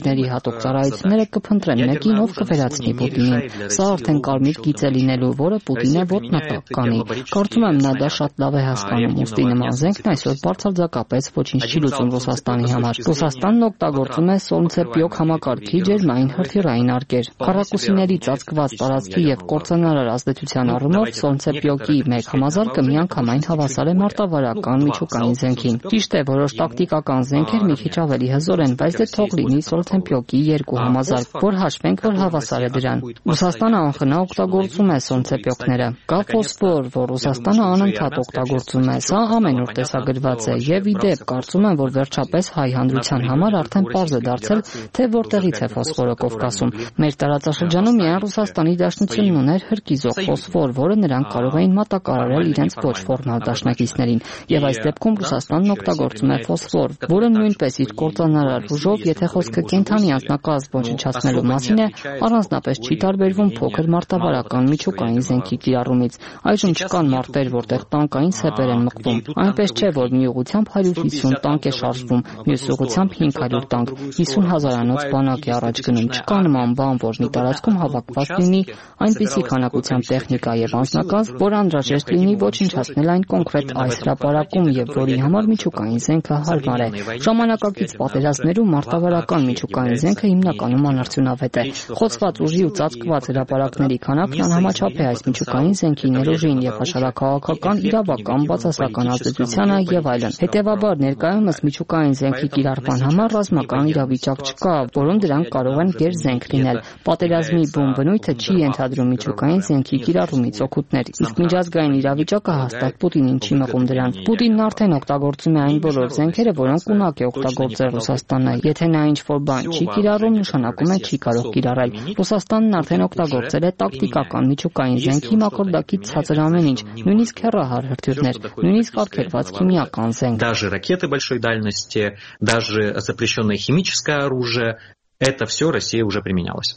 ավարտող ծառայությունները կփնտրեն մեկին, ով կվերացնի Պուտինին։ Սա արդեն կարմիր գիծ է լինելու, որը Պուտինը ոտնատակ կանի։ Կարծում եմ նա դա շատ լավ է հասկանում, ուստի նման զենքն այսօր բարձրաձակապես ոչինչ չի լուծում Ռուսաստանի համար։ Ռուսաստանն օգտագործում է Սոլնցեպյոկ համակարգի ջերմային հրթիռային արկեր։ Քառակուսիների ծածկված տարածքի եւ կործանարար ազդեցության առումով Սոլնցեպյոկի մեկ համազարկը միանգամայն հավասար է մարտավարական միջուկային զենքին։ Ճիշտ է, որոշ տակտիկական զենքեր մի քիչ ավելի հզոր են, բայց դե թող լինի Սոլնցեպյոկի երկու համազարկ, որ հաշվենք, որ հավասար է դրան։ Ռուսաստանը անխնա օգտագործում է Սոլնցեպյոկները։ Կա ֆոսֆոր, որ Ռուսաստանը անընդհատ օգտագործում է։ Սա ամենուր տեսագրված է եւ ի դեպ կարծում եմ, որ վերջապես հայ հանրության համար արդեն պարզ է դարձել, թե որտեղից է ֆոսֆորը Կովկասում։ Մեր տարածաշրջանում միայն Ռուսաստանի Դաշնությունն ուներ հրկիզող ֆոսֆոր, որը նրանք կարող էին մատակարարել իրենց ոչ ֆորմալ դաշնակիցներին, եւ այս դեպքում Ռուսաստանն օգտագործում է ֆոսֆոր, որը նույնպես իր կործանարար ուժով, եթե խոսքը կենդանի անձնակազմ ոչնչացնելու մասին է, առանձնապես չի տարբերվում փոքր մարտավարական միջուկային զենքի կիրառումից։ Այժմ չկան մարտեր, որտեղ տանկային սեպեր են մղվում։ Այնպես չէ, որ մի ուղղությամբ հարյուր հիսուն տանկ է շարժվում, մյուս ուղղությամբ հինգ հարյուր տանկ, հիսուն հազարանոց բանակ է առաջ գնում։ Չկա նման բան, որ մի տարածքում հավաքված լինի այնպիսի քանակությամբ տեխնիկա եւ անձնակազմ, որ անհրաժեշտ լինի ոչնչացնել այն կոնկրետ այս հրապարակում եւ որի համար միջուկային զենքը հարմար է։ Ժամանակակից պատերազմներում մարտավարական միջուկային զենքը հիմնականում անարդյունավետ է։ Խոցված ուժի ու ծածկված հրապարակների քանակն անհամաչափ է այս միջուկային զենքի ներուժին եւ աշխարհաքաղաքական իրավական բացասական ազդեցությանը եւ այլն։ Հետեւաբար ներկայումս միջուկային զենքի կիրառման համար ռազմական իրավիճակ չկա, որոնց դրանք կարող են գերզենք լինել։ Պատերազմի բուն բնույթը չի ենթադրում միջուկային զենքի կիրառումից օգուտներ, իսկ միջազգային իրավիճակը հաստատ Պուտինին չի մղում դրան։ Պուտինն արդեն օգտագործում է այն բոլոր զենքերը, որոնք ունակ է օգտագործել Ռուսաստանը։ Եթե նա ինչ-որ բան չի կիրառում, նշանակում է չի կարող կիրառել։ Ռուսաստանն արդեն օգտագործել է տակտիկական միջուկային զենքի մակարդակից ցածր ամեն ինչ, նույնիսկ հեռահար հրթիռներ, նույնիսկ արգելված քիմիական զենք։ Даже ракеты большой дальности, даже запрещенное химическое оружие, это все Россия уже применялась.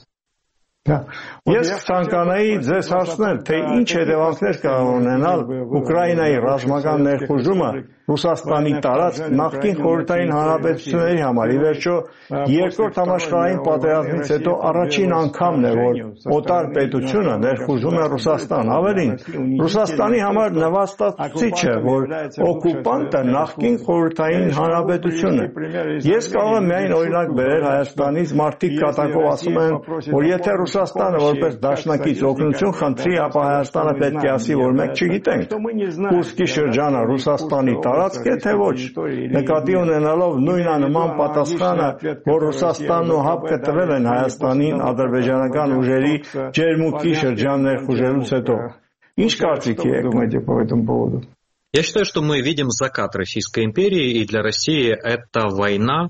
Ես ցանկանայի ձեզ հարցնել, թե ինչ հետևանքներ կարող ունենալ Ուկրաինայի ռազմական ներխուժումը Ռուսաստանի տարածք նախկին խորհրդային հանրապետությունների համար։ Ի վերջո, երկրորդ համաշխարհային պատերազմից հետո առաջին անգամն է, որ օտար պետությունը ներխուժում է Ռուսաստան։ Ավելին, Ռուսաստանի համար նվաստացուցիչ է, որ օկուպանտը նախկին խորհրդային հանրապետությունն է։ Ես կարող եմ միայն օրինակ բերել Հայաստանից, մարդիկ կատակով ասում են, որ եթե Ռուսաստանը որպես դաշնակից օգնություն խնդրի, ապա Հայաստանը պետք է ասի, որ մենք չգիտենք։ Կուրսկի շրջանը Ռուսաստանի տարածք է, թե ոչ։ Նկատի ունենալով նույնանման պատասխանը, որ Ռուսաստանն ու ՀԱՊԿ-ը տվել են Հայաստանին ադրբեջանական ուժերի ջերմուկի շրջան ներխուժելուց հետո։ Ինչ կարծիքի եք по этому поводу? Я считаю, что мы видим закат Российской империи, и для России это война.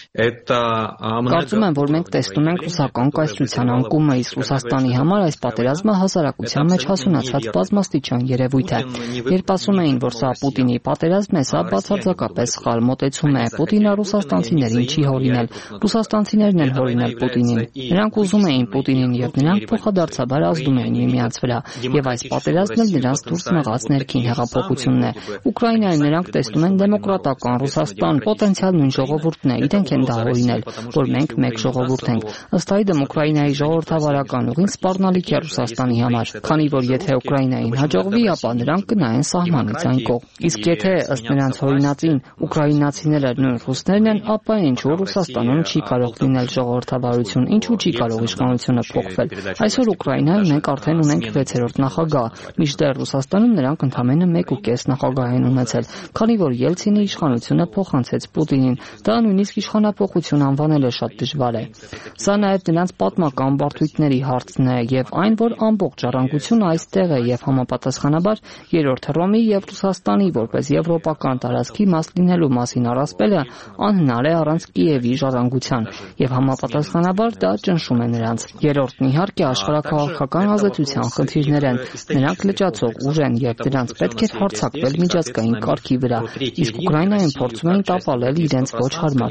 Կարծում եմ, որ մենք տեսնում ենք ռուսական կայսրության անկումը, իսկ Ռուսաստանի համար այս պատերազմը հասարակության մեջ հասունացած բազմաստիճան երևույթ է։ Երբ ասում էին, որ սա Պուտինի պատերազմն է, սա բացարձակապես սխալ մոտեցում է։ Պուտինը ռուսաստանցիներին չի հորինել, ռուսաստանցիներն են հորինել Պուտինին։ Նրանք ուզում էին Պուտինին եւ նրանք փոխադարձաբար ազդում էին միմյանց վրա, եւ այս պատերազմն էլ նրանց դուրս մղած ներքին հեղափոխությունն է։ Ուկրաինայում նրանք տեսնում են դեմոկրատական Ռուսաստան, պոտենցիալ նույն ժողովուրդն է, իրենք են դա հորինել, որ մենք մեկ ժողովուրդ ենք։ Ըստ այդմ Ուկրաինայի ժողովրդավարական ուղին սպառնալիք է Ռուսաստանի համար, քանի որ եթե Ուկրաինային հաջողվի, ապա նրանք կնայեն սահմանից այն կողմ։ Իսկ եթե ըստ նրանց հորինածին ուկրաինացիները նույն ռուսներն են, ապա ինչու Ռուսաստանում չի կարող լինել ժողովրդավարություն, ինչու չի կարող իշխանությունը փոխվել։ Այսօր Ուկրաինայում մենք արդեն ունենք վեցերորդ նախագահ, մինչդեռ Ռուսաստանում նրանք ընդամենը մեկ ու կես նախագահ են ունեցել, քանի որ Ելցինի իշխանությունը փոխանցեց Պուտինին։ Դա նույնիսկ իշխանափոխություն անվանելը շատ դժվար է։ Սա նաև նրանց պատմական բարդությունների հարցն է եւ այն, որ ամբողջ ժառանգությունը այստեղ է եւ համապատասխանաբար երրորդ Հռոմի եւ Ռուսաստանի որպես եվրոպական տարածքի մաս լինելու մասին առասպելը անհնար է առանց Կիևի ժառանգության եւ համապատասխանաբար դա ճնշում է նրանց։ Երրորդն իհարկե աշխարհաքաղաքական ազդեցության խնդիրներ են։ Նրանք լճացող ուժ են եւ դրանց պետք է հարձակվել միջազգային կարգի վրա, իսկ Ուկրաինայում փորձում են տապալել իրենց ոչ հարմար միջազգային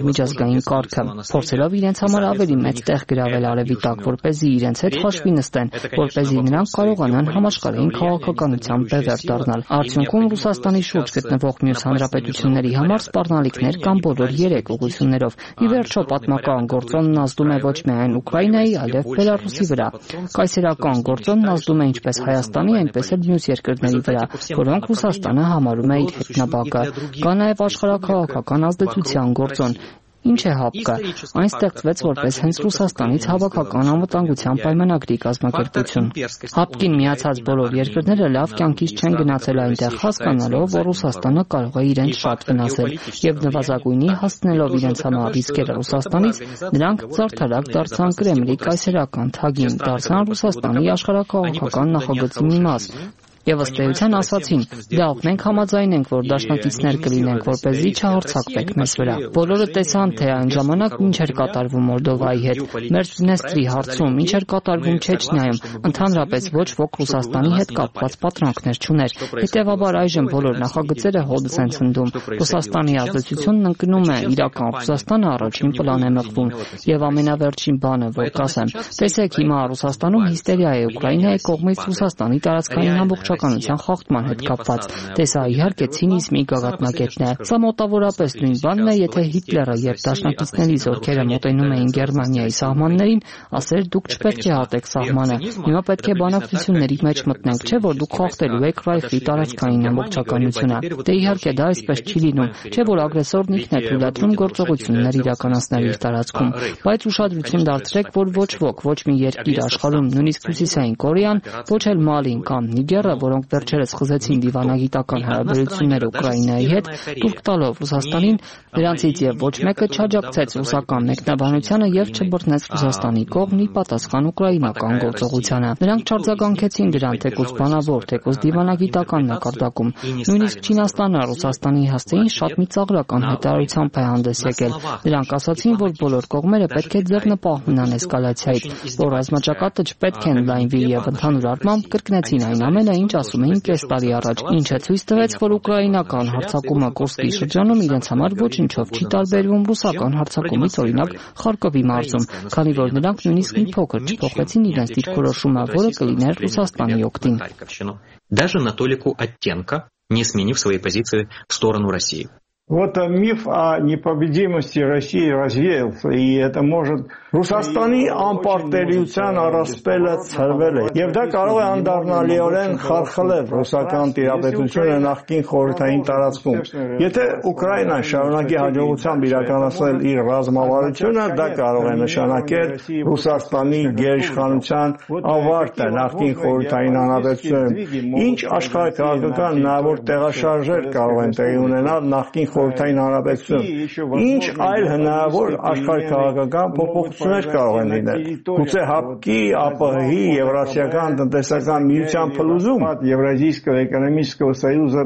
միջազգային կարգը, փորձելով իրենց համար ավելի մեծ տեղ գրավել արևի տակ, որպեսզի իրենց հետ հաշվի նստեն, որպեսզի նրանք կարողանան համաշխարհային քաղաքականության բևեռ դառնալ։ Արդյունքում Ռուսաստանի շուրջ գտնվող մյուս հանրապետությունների համար սպառնալիքներ կան բոլոր երեք ուղղություններով։ Ի վերջո պատմական գործոնն ազդում է ոչ միայն Ուկրաինայի, այլև Բելարուսի վրա։ Կայսերական գործոնն ազդում է ինչպես Հայաստանի, այնպես էլ մյուս երկրների վրա, որոնք Ռուսաստանը համարում է իր հետնաբակը։ Կա նաև աշխարհաքաղաքական ազդեցության գործոն։ Ինչ է ՀԱՊԿ-ը։ Այն ստեղծվեց որպես հենց Ռուսաստանից հավաքական անվտանգության պայմանագրի կազմակերպություն։ ՀԱՊԿ-ին միացած բոլոր երկրները լավ կյանքից չեն գնացել այնտեղ, հասկանալով, որ Ռուսաստանը կարող է իրենց շատ վնասել, եւ նվազագույնի հասցնելով իրենց համար ռիսկերը Ռուսաստանից, նրանք զարդարակ դարձան Կրեմլի կայսերական թագին, դարձան Ռուսաստանի աշխարհաքաղաքական նախագծի մի մաս։ Եվ ըստ էության ասացին, լավ, մենք համաձայն ենք, որ դաշնակիցներ կլինենք, որպեսզի չհարձակվեք մեզ վրա։ Բոլորը տեսան, թե այն ժամանակ ինչ էր կատարվում Մոլդովայի հետ, մեր Դնեստրի հարցում, ինչ էր կատարվում Չեչնիայում, ընդհանրապես ոչ ոք Ռուսաստանի հետ կապված պատրանքներ չուներ։ Հետևաբար այժմ բոլոր նախագծերը հոդս են ցնդում։ Ռուսաստանի ազդեցությունն ընկնում է, իրական Ռուսաստանը առաջին պլան է մղվում։ Եվ ամենավերջին բանը, որ կասեմ, տեսեք, հիմա Ռուսաստանում հիստերիա է Ուկրաինայի կողմից Ռուսաստանի տարածքային ամբողջ խախտման հետ կապված։ Դե սա իհարկե ցինիզմի գագաթնակետն է։ Սա մոտավորապես նույն բանն է, եթե Հիտլերը եւ դաշնակիցների զորքերը մոտենում էին Գերմանիայի սահմաններին, ասեր դուք չպետք է հատեք սահմանը։ Հիմա պետք է բանակցությունների մեջ մտնենք, չէ՞ որ դուք խախտելու եք Ռայխի տարածքային ամբողջականությունը։ Դե իհարկե դա այսպես չի լինում, չէ՞ որ ագրեսորն ինքն է թույլատրում գործողություններ իրականացնել իր տարածքում։ Բայց ուշադրություն դարձրեք, որ ոչ ոք, ոչ մի երկիր աշխարհում, նույնիսկ Հյուսիսային Կորեան, ոչ էլ Մալին կամ Նիգերը, որոնք վերջերս խզեցին դիվանագիտական հարաբերություններ Ուկրաինայի հետ, տուրք տալով Ռուսաստանին, նրանցից եւ ոչ մեկը չաջակցեց ռուսական մեկնաբանությանը եւ չբռնեց Ռուսաստանի կողմն ի պատասխան ուկրաինական գործողությանը։ Նրանք չարձագանքեցին դրան թեկուզ բանավոր, թեկուզ դիվանագիտական մակարդակում։ Նույնիսկ Չինաստանը Ռուսաստանի հասցեին շատ մի ծաղրական հայտարարությամբ է հանդես եկել։ Նրանք ասացին, որ բոլոր կողմերը պետք է ձեռնպահ մնան էսկալացիայից, որ ռազմաճակատը չպետք է ընդլայնվի եւ ընդհանուր առմամբ կրկնեցին այն ամենը, ինչ ասում էին կես տարի առաջ, ինչը ցույց տվեց, որ ուկրաինական հարձակումը Կուրսկի շրջանում իրենց համար ոչինչով չի տարբերվում ռուսական հարձակումից, օրինակ Խարկովի մարզում, քանի որ նրանք նույնիսկ մի փոքր չփոխեցին իրենց դիրքորոշումը, որը կլիներ Ռուսաստանի օգտին։ Даже на толику оттенка, не сменив своей позиции в сторону России. Вот миф о непобедимости России развеялся, и это может Ռուսաստանի անպարտելիության առասպելը ցրվել է, եւ դա կարող է անդառնալիորեն խարխլել ռուսական տիրապետությունը նախկին խորհրդային տարածքում։ Եթե Ուկրաինան շարունակի հաջողությամբ իրականացնել իր ռազմավարությունը, դա կարող է նշանակել Ռուսաստանի գերիշխանության ավարտը նախկին խորհրդային հանրապետությունում։ Ինչ աշխարհաքաղաքական հնարավոր տեղաշարժեր կարող են տեղի ունենալ նախկին խորհրդային հանրապետությունում։ Ինչ այլ հնարավոր աշխարհաքաղաքական փոփոխություններ կարող են լինել։ Գուցե ՀԱՊԿ-ի, ԱՊՀ-ի, Եվրասիական տնտեսական միության փլուզում, Евразийского экономического союза.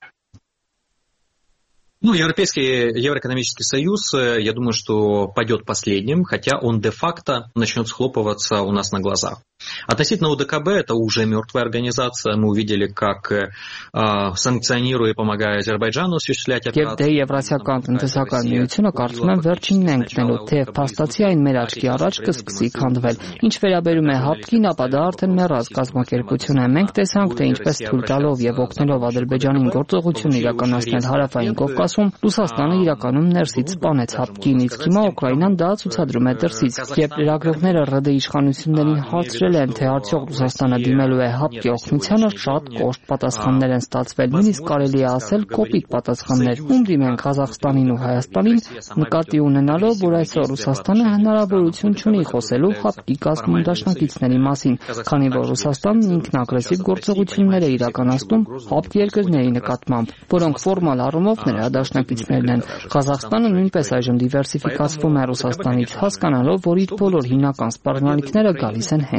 Ну, Европейский Евроэкономический союз, я думаю, что пойдет последним, хотя он де-факто начнет схлопываться у нас на глазах. Относительно УДКБ, это уже мертвая организация. Мы увидели, как э, санкционируя и помогая Азербайджану осуществлять операции. Դե Եվրասիական տնտեսական միությունը կարծում եմ վերջինն է ընկնելու, թե փաստացի այն մեր աչքի առաջ կսկսի քանդվել։ Ինչ վերաբերում է ՀԱՊԿ-ին, ապա դա արդեն մեռած կազմակերպություն է։ Մենք տեսանք, թե ինչպես թույլ տալով եւ օգնելով Ադրբեջանին գործողություն իրականացնել հարավային Կովկասում, Ռուսաստանը իրականում ներսից սպանեց ՀԱՊԿ-ին, իսկ հիմա Ուկրաինան դա ցուցադրում է դրսից։ Երբ լրագրողները ՌԴ իշխանություններին հարցրել են, թե արդյոք Ռուսաստանը դիմելու է ՀԱՊԿ-ի օգնությանը, շատ կոշտ պատասխաններ են ստացվել, նույնիսկ կարելի է ասել կոպիտ պատասխաններ։ Ում դիմեն Ղազախստանին ու Հայաստանին, նկատի ունենալով, որ այսօր Ռուսաստանը հնարավորություն չունի խոսելու ՀԱՊԿ-ի կազմում դաշնակիցների մասին, քանի որ Ռուսաստանն ինքնագրեսիվ գործողություններ է իրականացնում ՀԱՊԿ երկրների նկատմամբ, որոնք ֆորմալ առումով նրա դաշնակիցներն են։ Ղազախստանը նույնպես այժմ դիվերսիֆիկացվում է Ռուսաստանից, հասկանալով, որ իր բոլոր հիմնական սպառնալիքները գալիս են հենց Մոսկվայից։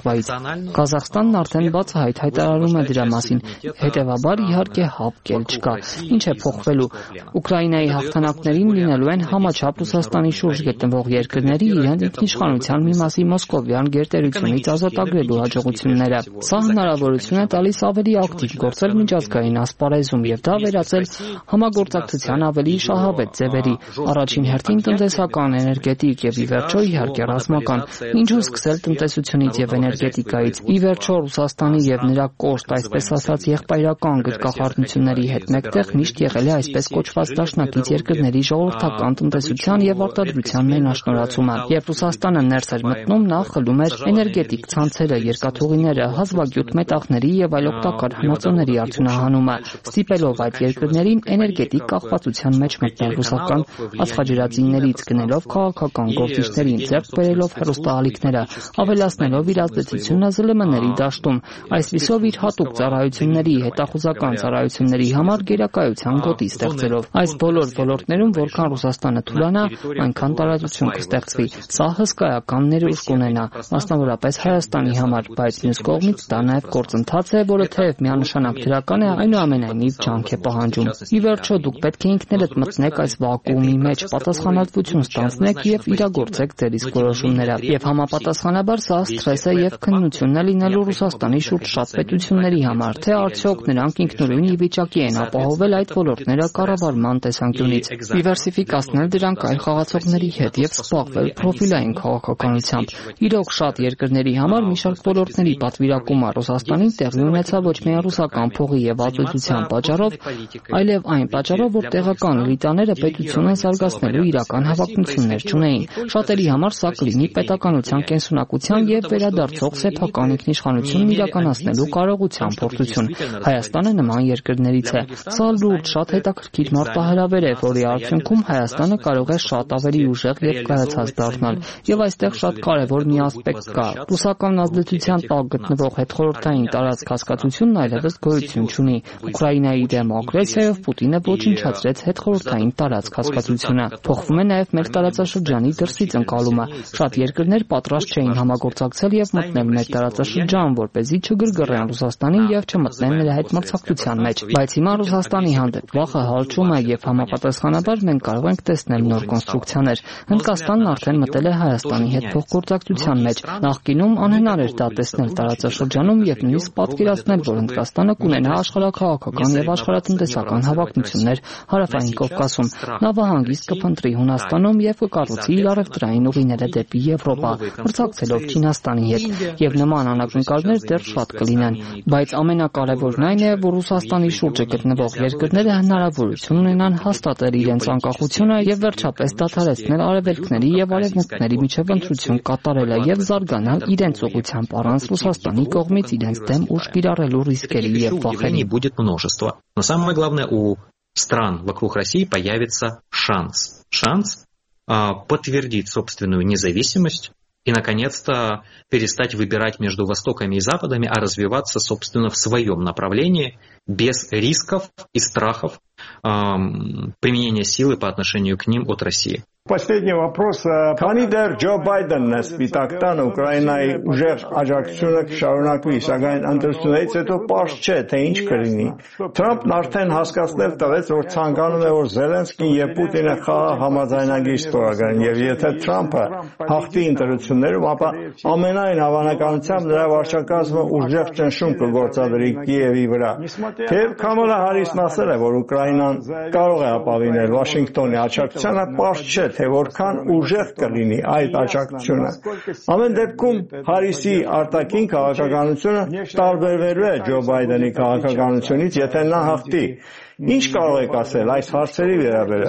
Մոսկվայից։ Ղազախստանն արդեն բացահայտ հայտարարում է դրա մասին, հետևաբար իհարկե հապկել չկա։ Ինչ է փոխվելու։ Ուկրաինայի հաղթանակներին լինելու են համաչափ Ռուսաստանի շուրջ գտնվող երկրների իրենց ինքնիշխանության մի մասի մոսկովյան գերտերությունից ազատագրելու հաջողությունները։ Սա հնարավորություն է տալիս ավելի ակտիվ գործել միջազգային ասպարեզում եւ դա վերածել համագործակցության ավելի շահավետ ձևերի, առաջին հերթին տնտեսական, էներգետիկ եւ ի վերջո իհարկե ռազմական, ինչու սկսել տնտեսությունից եւ էներգետիկայից։ Ի վերջո Ռուսաստանի եւ նրա կոշտ, այսպես ասած, եղբայրական գրկախառնությունների հետ մեկտեղ միշտ եղել է այսպես կոչված դաշնակից երկրների ժողովրդական տնտեսության եւ արտադրության մենաշնորհացումը։ Երբ Ռուսաստանը ներս էր մտնում, նա խլում էր էներգետիկ ցանցերը, երկաթուղիները, հազվագյուտ մետաղների եւ այլ օգտակար հնածոների արդյունահանումը, ստիպելով այդ երկրներին էներգետիկ կախվածության մեջ մտնել ռուսական ածխաջրածիններից, գնելով քաղաքական գործիչներին, ձեռք բերելով հեռուստաալիքները, ավելացնելով իր ազդեցությունը զլ էմ էն-ների դաշտում, այսպիսով իր հատուկ ծառայությունների, հետախուզական ծառայությունների համար գերակայության գոտի ստեղծելով։ Այս բոլոր ոլորտներում, որքան Ռուսաստանը թուլանա, այնքան տարածություն կստեղծվի։ Սա հսկայական ներուժ կունենա, մասնավորապես Հայաստանի համար, բայց մյուս կողմից դա նաև գործընթաց է, որը թեև միանշանակ դրական է, այնուամենայնիվ ջանք է պահանջում։ Ի վերջո դուք պետք է ինքներդ մտնեք այս վակուումի մեջ, պատասխանատվություն ստանձնեք եւ իրագործեք ձեր իսկ որոշումները։ Եվ համապատասխանաբար սա սթրես է եւ քննություն է լինելու Ռուսաստանի շուրջ շատ պետությունների համար, թե արդյոք նրանք ինքնուրույն ի վիճակի են ապահովել այդ ոլորտները կառավարման տեսանկյունից, դիվերսիֆիկացնել դրանք այլ խաղացողների հետ եւ զբաղվել պրոֆիլային քաղաքականությամբ։ Իրոք շատ երկրների համար մի շարք ոլորտների պատվիրակումը Ռուսաստանին տեղի ունեցավ ոչ միայն ռուսական փողի եւ ազդեցության պատճառով, այլև այն պատճառով, որ տեղական էլիտաները պետությունը զարգացնելու իրական հավակնություններ չունեին։ Շատերի համար սա կլինի պետականության կենսունակության եւ վերադարձող սեփական ինքնիշխանությունն իրականացնելու կարողության փորձություն։ Հայաստանը նման երկրներից է։ Սա լուրջ, շատ հետաքրքիր մարտահրավեր է, որի արդյունքում Հայաստանը կարող է շատ ավելի ուժեղ եւ կայացած դառնալ։ Եվ այստեղ շատ կարեւոր մի ասպեկտ կա։ Ռուսական ազդեցության տակ գտնվող հետխորհրդային տարածք հասկացությունն այլևս գոյություն չունի։ Ուկրաինայի դեմ ագրեսիայով Պուտինը ոչնչացրեց հետխորհրդային տարածք հասկացությունը։ Փոխվում է նաեւ մեր տարածաշրջանի դրսից ընկալումը։ Շատ երկրներ պատրաստ չէին համագործակցել եւ մտնել մեր տարածաշրջան, որպեսզի չգրգռեն Ռուսաստանին եւ չմտնեն նրա հետ մրցակցության մեջ։ Բայց հիմա Ռուսաստանի հանդեպ վախը հալչում է եւ համապատասխանաբար մենք կարող ենք տեսնել նոր կոնստրուկցիաներ։ Հնդկաստանն արդեն մտել է Հայաստանի հետ փոխգործակցության մեջ։ Նախկինում անհնար էր դա տեսնել տարածաշրջանում եւ նույնիսկ պատկերացնել, որ Հնդկաստանը կունենա աշխարհաքաղաքական եւ աշխարհատնտեսական հավակնություններ Հարավային Կովկասում, նավահանգիստ կփնտրի Հունաստանում եւ կկառուցի իր առևտրային ուղիները դեպի Եվրոպա, մրցակցելով Չինաստանի հետ, եւ նման անակնկալներ դեռ շատ կլինեն։ Բայց ամենակարևորն այն է, որ Ռուսաստանի շուրջը գտնվող երկրները հնարավորություն ունենան հաստատել իրենց անկախությունը եւ վերջապես դադարեցնել արևելքների եւ արևմուտքների միջև ընտրություն կատարելը եւ զարգանալ իրենց ուղղությամբ առանց Ռուսաստանի կողմից իրենց դեմ ուժ կիրառելու ռիսկերի եւ վախերի։ Будет множество. Но самое главное, у стран вокруг России появится шанс. Шанс а, подтвердить собственную независимость и, наконец-то, перестать выбирать между Востоками и Западами, а развиваться, собственно, в своем направлении, без рисков и страхов а, применения силы по отношению к ним от России. Последний вопрос. Քանի դեռ Ջո Բայդենն է Սպիտակ տան Ուկրաինայի ուժեղ աջակցությունը կշարունակվի, սակայն ընտրություններից հետո պարզ չէ, թե ինչ կլինի։ Թրամփն արդեն հասկացնել տվեց, որ ցանկանում է, որ Զելենսկին եւ Պուտինը խաղաղ համաձայնագիր ստորագրեն, եւ եթե Թրամփը հաղթի ընտրություններում, ապա ամենայն հավանականությամբ նրա վարչակազմը ուժեղ ճնշում կգործադրի Կիևի վրա։ Թեև Կամալա Հարիսն ասել է, որ Ուկրաինան կարող է ապավինել Վաշինգտոնի աջակցությանը, պարզ չէ, թե որքան ուժեղ կլինի այդ աջակցությունը։ Ամեն դեպքում Հարիսի արտաքին քաղաքականությունը տարբերվելու է Ջո Բայդենի քաղաքականությունից, եթե նա հաղթի։ Ինչ կարող եք ասել այս հարցերի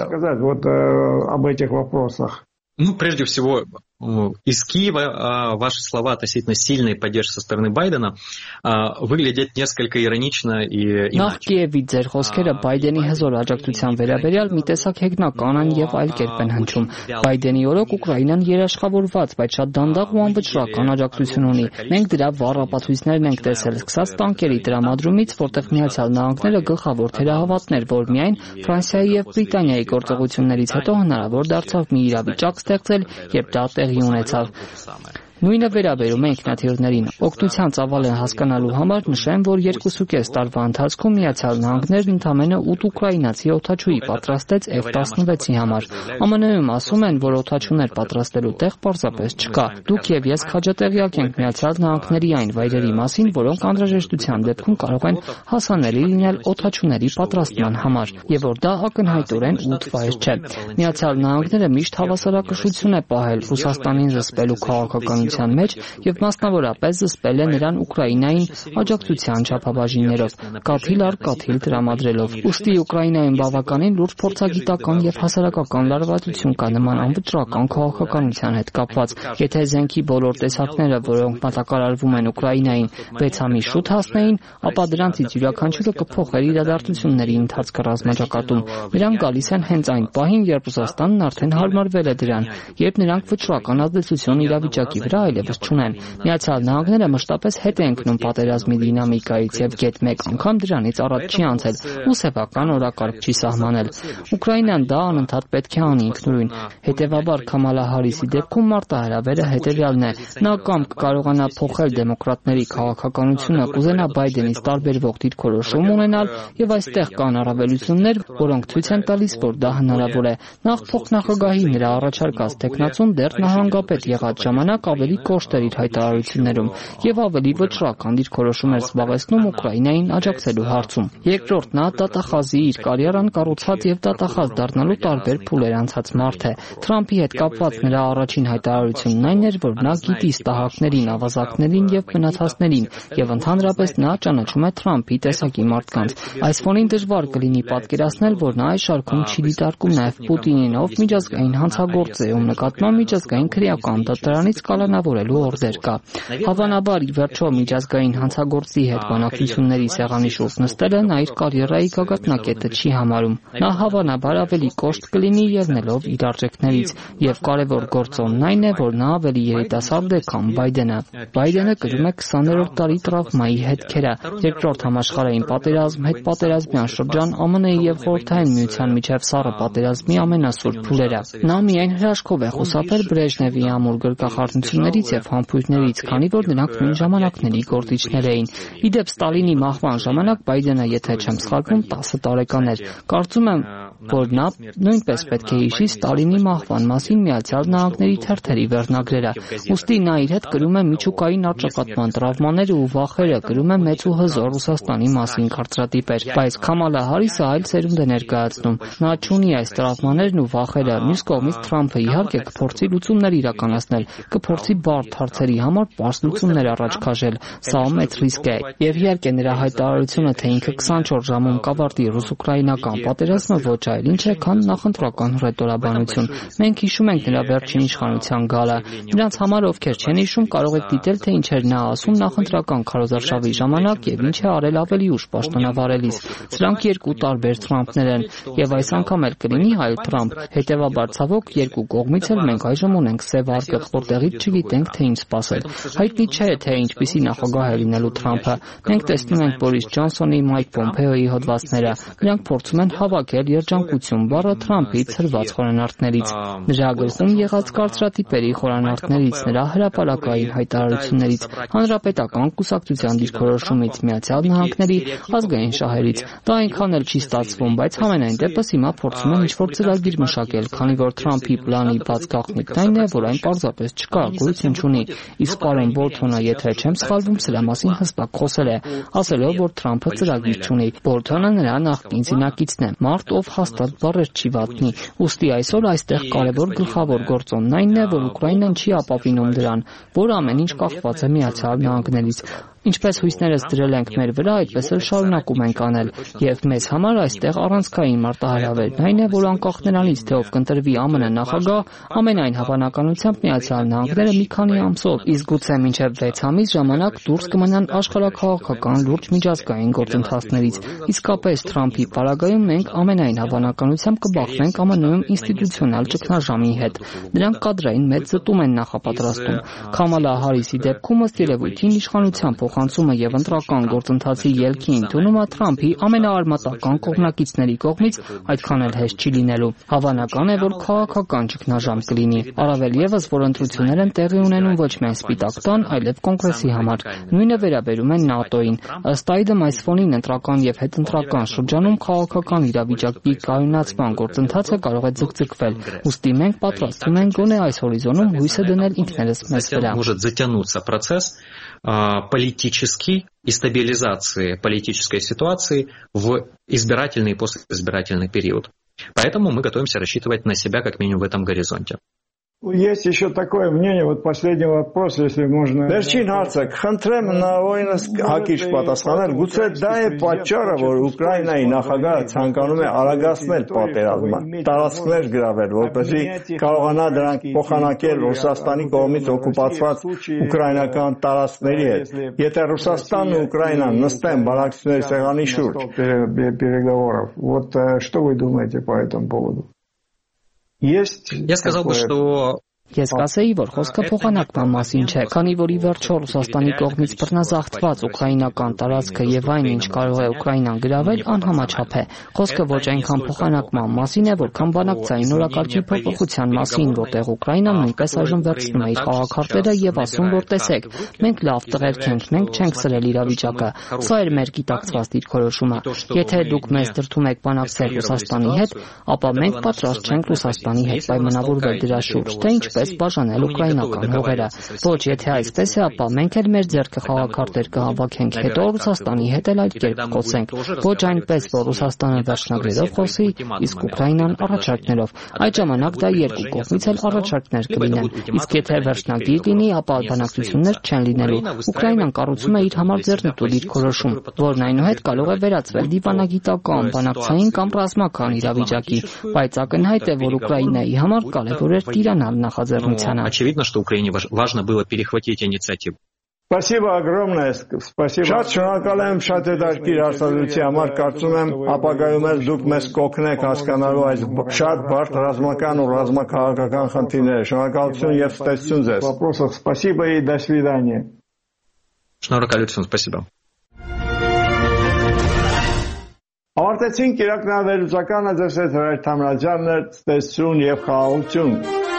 վերաբերյալ։ Ну, прежде всего, из Киева ваши слова относительно сильной поддержки со стороны Байдена выглядят несколько иронично и иначе. Նախ Կիևի ձեր խոսքերը Բայդենի հզոր աջակցության վերաբերյալ մի տեսակ հեգնական են եւ այլ կերպ են հնչում։ Բայդենի օրոք Ուկրաինան երաշխավորված, բայց շատ դանդաղ ու անվճռական աջակցություն ունի։ Մենք դրա վառ ապացույցներն ենք տեսել, սկսած տանկերի տրամադրումից, որտեղ Միացյալ Նահանգները գլխավոր թերահավատներ, որ միայն Ֆրանսիայի եւ Բրիտանիայի գործողություններից հետո հնարավոր դարձավ մի իրավիճակ ստեղծել, երբ դա տեղի ունեցավ։ Նույնը վերաբերում է ինքնաթիռներին։ Օգնության ծավալը հասկանալու համար նշեմ, որ երկուսուկես տարվա ընթացքում Միացյալ Նահանգներն ընդամենը ութ ուկրաինացի օդաչուի պատրաստեց F տասնվեցի համար։ ԱՄՆ-ում ասում են, որ օդաչուներ պատրաստելու տեղ պարզապես չկա։ Դուք եւ ես քաջատեղյակ ենք Միացյալ Նահանգների այն վայրերի մասին, որոնք անհրաժեշտության դեպքում կարող են հասանելի լինել օդաչուների պատրաստման համար, եւ որ դա ակնհայտորեն ութ վայր չէ։ Միացյալ Նահանգները միշտ հավասարակշռություն է պահել Ռուսաստանին զսպելու քաղաքականության մեջ եւ մասնավորապես զսպել է նրան Ուկրաինային աջակցության չափաբաժիններով, կաթիլ առ կաթիլ տրամադրելով։ Ուստի Ուկրաինայում բավականին լուրջ փորձագիտական եւ հասարակական լարվածություն կա նման անվճռական քաղաքականության հետ կապված։ Եթե զենքի բոլոր տեսակները, որոնք մատակարարվում են Ուկրաինային, վեց ամիս շուտ հասնեին, ապա դրանցից յուրաքանչյուրը կփոխեր իրադարձությունների ընթացքը ռազմաճակատում։ Նրանք գալիս են հենց այն պահին, երբ Ռուսաստանն արդեն հարմարվել է դրան, երբ նրանք վճռական ազդեցություն իրավիճակի վրա այլևս չունեն։ Միացյալ Նահանգները մշտապես հետ է ընկնում պատերազմի դինամիկայից եւ գեթ մեկ անգամ դրանից առաջ չի անցել ու սեփական օրակարգ չի սահմանել։ Ուկրաինան դա անընդհատ պետք է անի ինքնուրույն։ Հետևաբար Քամալա Հարիսի դեպքում մարտահրավերը հետևյալն է. նա կամ կկարողանա փոխել դեմոկրատների քաղաքականությունը, կուզենա Բայդենից տարբերվող դիրքորոշում ունենալ եւ այստեղ կան առավելություններ, որոնք ցույց են տալիս, որ դա հնարավոր է։ Նախ փոխնախագահի նրա առաջարկած տեխնացուն դեռ նահանգապետ եղած ժամանակ ավելի կոշտ էր իր հայտարարություններում եւ ավելի վճռական դիրքորոշում էր զբաղեցնում Ուկրաինային աջակցելու հարցում։ Երկրորդ, նա դատախազի իր կարիերան կառուցած եւ դատախազ դառնալու տարբեր փուլեր անցած մարդ է։ Թրամփի հետ կապված նրա առաջին հայտարարությունն այն էր, որ նա գիտի ստահակներին, ավազակներին եւ մնացածներին եւ ընդհանրապես նա ճանաչում է Թրամփի տեսակի մարդկանց։ Այս ֆոնին դժվար կլինի պատկերացնել, որ նա այս շարքում չի դիտարկում նաեւ Պուտինին, ով միջազգային հանցագործ է, ում նկատմամբ միջազգային քրեական դատարանից կալանավորելու օրդեր կա։ Հավանաբար, ի վերջո միջազգային հանցագործի հետ բանակցությունների սեղանի շուրջ նստելը նա իր կարիերայի գագաթնակետը չի համարում։ Նա հավանաբար ավելի կոշտ կլինի ելնելով իր արժեքներից եւ կարեւոր գործոնն այն է, որ նա ավելի երիտասարդ է, քան Բայդենը։ Բայդենը կրում է քսաներորդ տարի տրավմայի հետքերը, երկրորդ համաշխարհային պատերազմ, հետպատերազմյան շրջան, ԱՄՆ-ի եւ Խորհրդային Միության միջև սառը պատերազմի ամենասուր փուլերը։ Նա միայն հրաշքով է խուսափել Բրեժնևի ամուր գրկախառնություններից եւ համբույրներից, քանի որ նրանք նույն ժամանակների գործիչներ էին։ Իդեպ Ստալինի մահվան ժամանակ Բայդենը, եթե չեմ սխալվում, տասը տարեկան էր։ Կարծում եմ, որ նա նույնպես պետք է հիշի Ստալինի մահվան մասին Միացյալ Նահանգների թերթերի վերնագրերը։ Ուստի նա իր հետ կրում է միջուկային առճակատման տրավմաները ու վախերը, կրում է մեծ ու հզոր Ռուսաստանի մասին կարծրատիպեր, բայց Քամալա Հարիսը այլ սերունդ է ներկայացնում։ Նա չունի այս տրավմաներն ու վախերը։ Մյուս կողմից Թրամփը իհարկե կփորձի լուծումներ իրականացնել, կփորձի բարդ հարցերի համար պարզ լուծումներ առաջ քաշել։ Սա մեծ ռիսկ է։ Եվ իհարկե նրա հայտարարությունը, թե ինքը քսանչորս ժամում կավարտի ռուս-ուկրաինական պատերազմը, ոչ այլ ինչ է, քան նախընտրական հռետորաբանություն։ Մենք հիշում ենք նրա վերջին իշխանության գալը։ Նրանց համար, ովքեր չեն հիշում, կարող եք դիտել, թե ինչ էր նա ասում նախընտրական քարոզարշավի ժամանակ եւ ինչ է արել ավելի ուշ պաշտոնավարելիս։ Սրանք երկու տարբեր Թրամփներ են եւ այս անգամ էլ կլինի այլ Թրամփ։ Հետեւաբար, ցավոք, երկու կողմից էլ մենք այժմ ունենք սև արկղ, որտեղից չգիտենք, թե ինչ սպասել։ Հայտնի չէ, թե ինչպիսի նախագահ է լինելու Թրամփը։ Մենք տեսնում ենք Բորիս Ջոնսոնի, Մայք Պոմպեոյի հոդվածները։ Նրանք փորձում են հավաքել երջանկություն բառը Թրամփի ցրված խորանարդներից, նրա գլխում եղած կարծրատիպերի խորանարդներից, նրա հրապարակային հայտարարություններից, հանրապետական կուսակցության դիրքորոշումից, Միացյալ Նահանգների ազգային շահերից։ Դա այնքան էլ չի ստացվում, բայց համենայն դեպս հիմա փորձում են ինչ-որ ծրագիր մշակել, քանի որ Թրամփի պլանի բաց գաղտնիքն այն է, որ այն պարզապես չկա, գոյություն չունի։ Իսկ պարոն Բոլթոնը, եթե չեմ սխալվում, սրա մասին հստակ խոսել է, ասելով, որ Թրամփը ծրագիր չունի։ Բոլթոնը նրա նախկին զինակիցն է, մարդ, ով հաստատ բառեր չի վատնի։ Ուստի այսօր այստեղ կարևոր գլխավոր գործոնն այն է, որ Ուկրաինան չի ապավինում դրան, որ ամեն ինչ կախված է Միացյալ Նահանգներից։ Ինչպես հույսներս դրել ենք մեր վրա, այդպես էլ շարունակում ենք անել։ Եվ մեզ համար այստեղ առանցքային մարտահրավերն այն է, որ անկախ նրանից, թե ով կընտրվի ԱՄՆ նախագահ, ամենայն հավանականությամբ Միացյալ Նահանգները մի քանի ամսով, իսկ գուցե մինչև վեց ամիս ժամանակ դուրս կմնան աշխարհաքաղաքական լուրջ միջազգային գործընթացներից։ Իսկապես Թրամփի պարագայում մենք ամենայն հավանականությամբ կբախվենք ԱՄՆ-ում ինստիտուցիոնալ ճգնաժամի հետ։ Նրանք կադրային մեծ զտում են նախապատրաստում։ Քամալա Հարիսի դեպքում ըստ երևույթին իշխանության փոխ փոխանցումը եւ ընտրական գործընթացի ելքի ընդունումը Թրամփի ամենաարմատական կողմնակիցների կողմից այդքան էլ հեշտ չի լինելու։ Հավանական է, որ քաղաքական ճգնաժամ կլինի։ Առավել եւս, որ ընտրություններ են տեղի ունենում ոչ միայն Սպիտակ տան, այլև Կոնգրեսի համար։ Նույնը վերաբերում է ՆԱՏՕ-ին։ Ըստ այդմ այս ֆոնին ընտրական եւ հետընտրական շրջանում քաղաքական իրավիճակի կայունացման գործընթացը կարող է ձգձգվել։ Ուստի մենք պատրաստվում ենք գոնե այս հորիզոնում հույսը դնել ինքներս մեզ վրա։ Может затянуться процесс политический и стабилизации политической ситуации в избирательный и постизбирательный период. Поэтому мы готовимся рассчитывать на себя как минимум в этом горизонте. Есть еще такое мнение, вот последний вопрос, если можно. Վերջին հարցը, խնդրեմ հնարավորինս հակիրճ պատասխանել, գուցե դա է պատճառը, որ Ուկրաինայի նախագահը ցանկանում է արագացնել պատերազմը, տարածքներ գրավել, որպեսզի կարողանա դրանք փոխանակել Ռուսաստանի կողմից օկուպացված ուկրաինական տարածքների հետ։ Եթե Ռուսաստանն ու Ուկրաինան նստեն բանակցությունների սեղանի շուրջ переговоров, вот что вы думаете по этому поводу? Есть. Я сказал бы, что Ես կասեի, որ խոսքը փոխանակման մասին չէ, քանի որ ի վերջո Ռուսաստանի կողմից բռնազավթված ուկրաինական տարածքը եւ այն, ինչ կարող է Ուկրաինան գրավել, անհամաչափ է։ Խոսքը ոչ այնքան փոխանակման մասին է, որքան բանակցային օրակարգի փոփոխության մասին, որտեղ Ուկրաինան նույնպես այժմ վերցնում է իր խաղաքարտերը եւ ասում, որ տեսեք, մենք լավ տղերք ենք, մենք չենք սրել իրավիճակը։ Սա էր մեր գիտակցված դիրքորոշումը։ Եթե դուք մեզ դրդում եք բանակցել Ռուսաստանի հետ, ապա մենք պատրաստ չենք Ռուսաստանի հետ պայմանավորվել դրա շուրջ, թե ինչ բաժանել ուկրաինական հողերը։ Ոչ, եթե այսպես է, ապա մենք էլ մեր ձեռքը խաղաքարտեր կհավաքենք, հետո Ռուսաստանի հետ էլ այդ կերպ խոսենք։ Ոչ այնպես, որ Ռուսաստանը վերջնագրերով խոսի, իսկ Ուկրաինան առաջարկներով։ Այդ ժամանակ դա երկու կողմից էլ առաջարկներ կլինեն։ Իսկ եթե վերջնագիր լինի, ապա բանակցություններ չեն լինելու։ Ուկրաինան կառուցում է իր համար ձեռնտու դիրքորոշում, որն այնուհետ կարող է վերածվել դիվանագիտական, բանակցային կամ ռազմական իրավիճակի, բայց ակնհայտ է, որ Ուկրաինայի համար կարևոր էր տիրանալ նախաձեռնությանը։ Очевидно, что Украине важно было перехватить инициативу. Спасибо огромное, спасибо. Շատ շնորհակալ եմ շատ հետաքրքիր հարցազրույցի համար, կարծում եմ ապագայում էլ դուք մեզ կօգնեք հասկանալու այս շատ բարդ ռազմական ու ռազմաքաղաքական խնդիրները։ Շնորհակալություն եւ ստեցություն ձեզ։ Вопросов спасибо и до свидания. Շնորհակալություն, спасибо. Ավարտեցինք իրականավերլուծականը, ձեզ հետ Հրայր Թամրաջյանն էր, ստեցություն եւ խաղաղություն։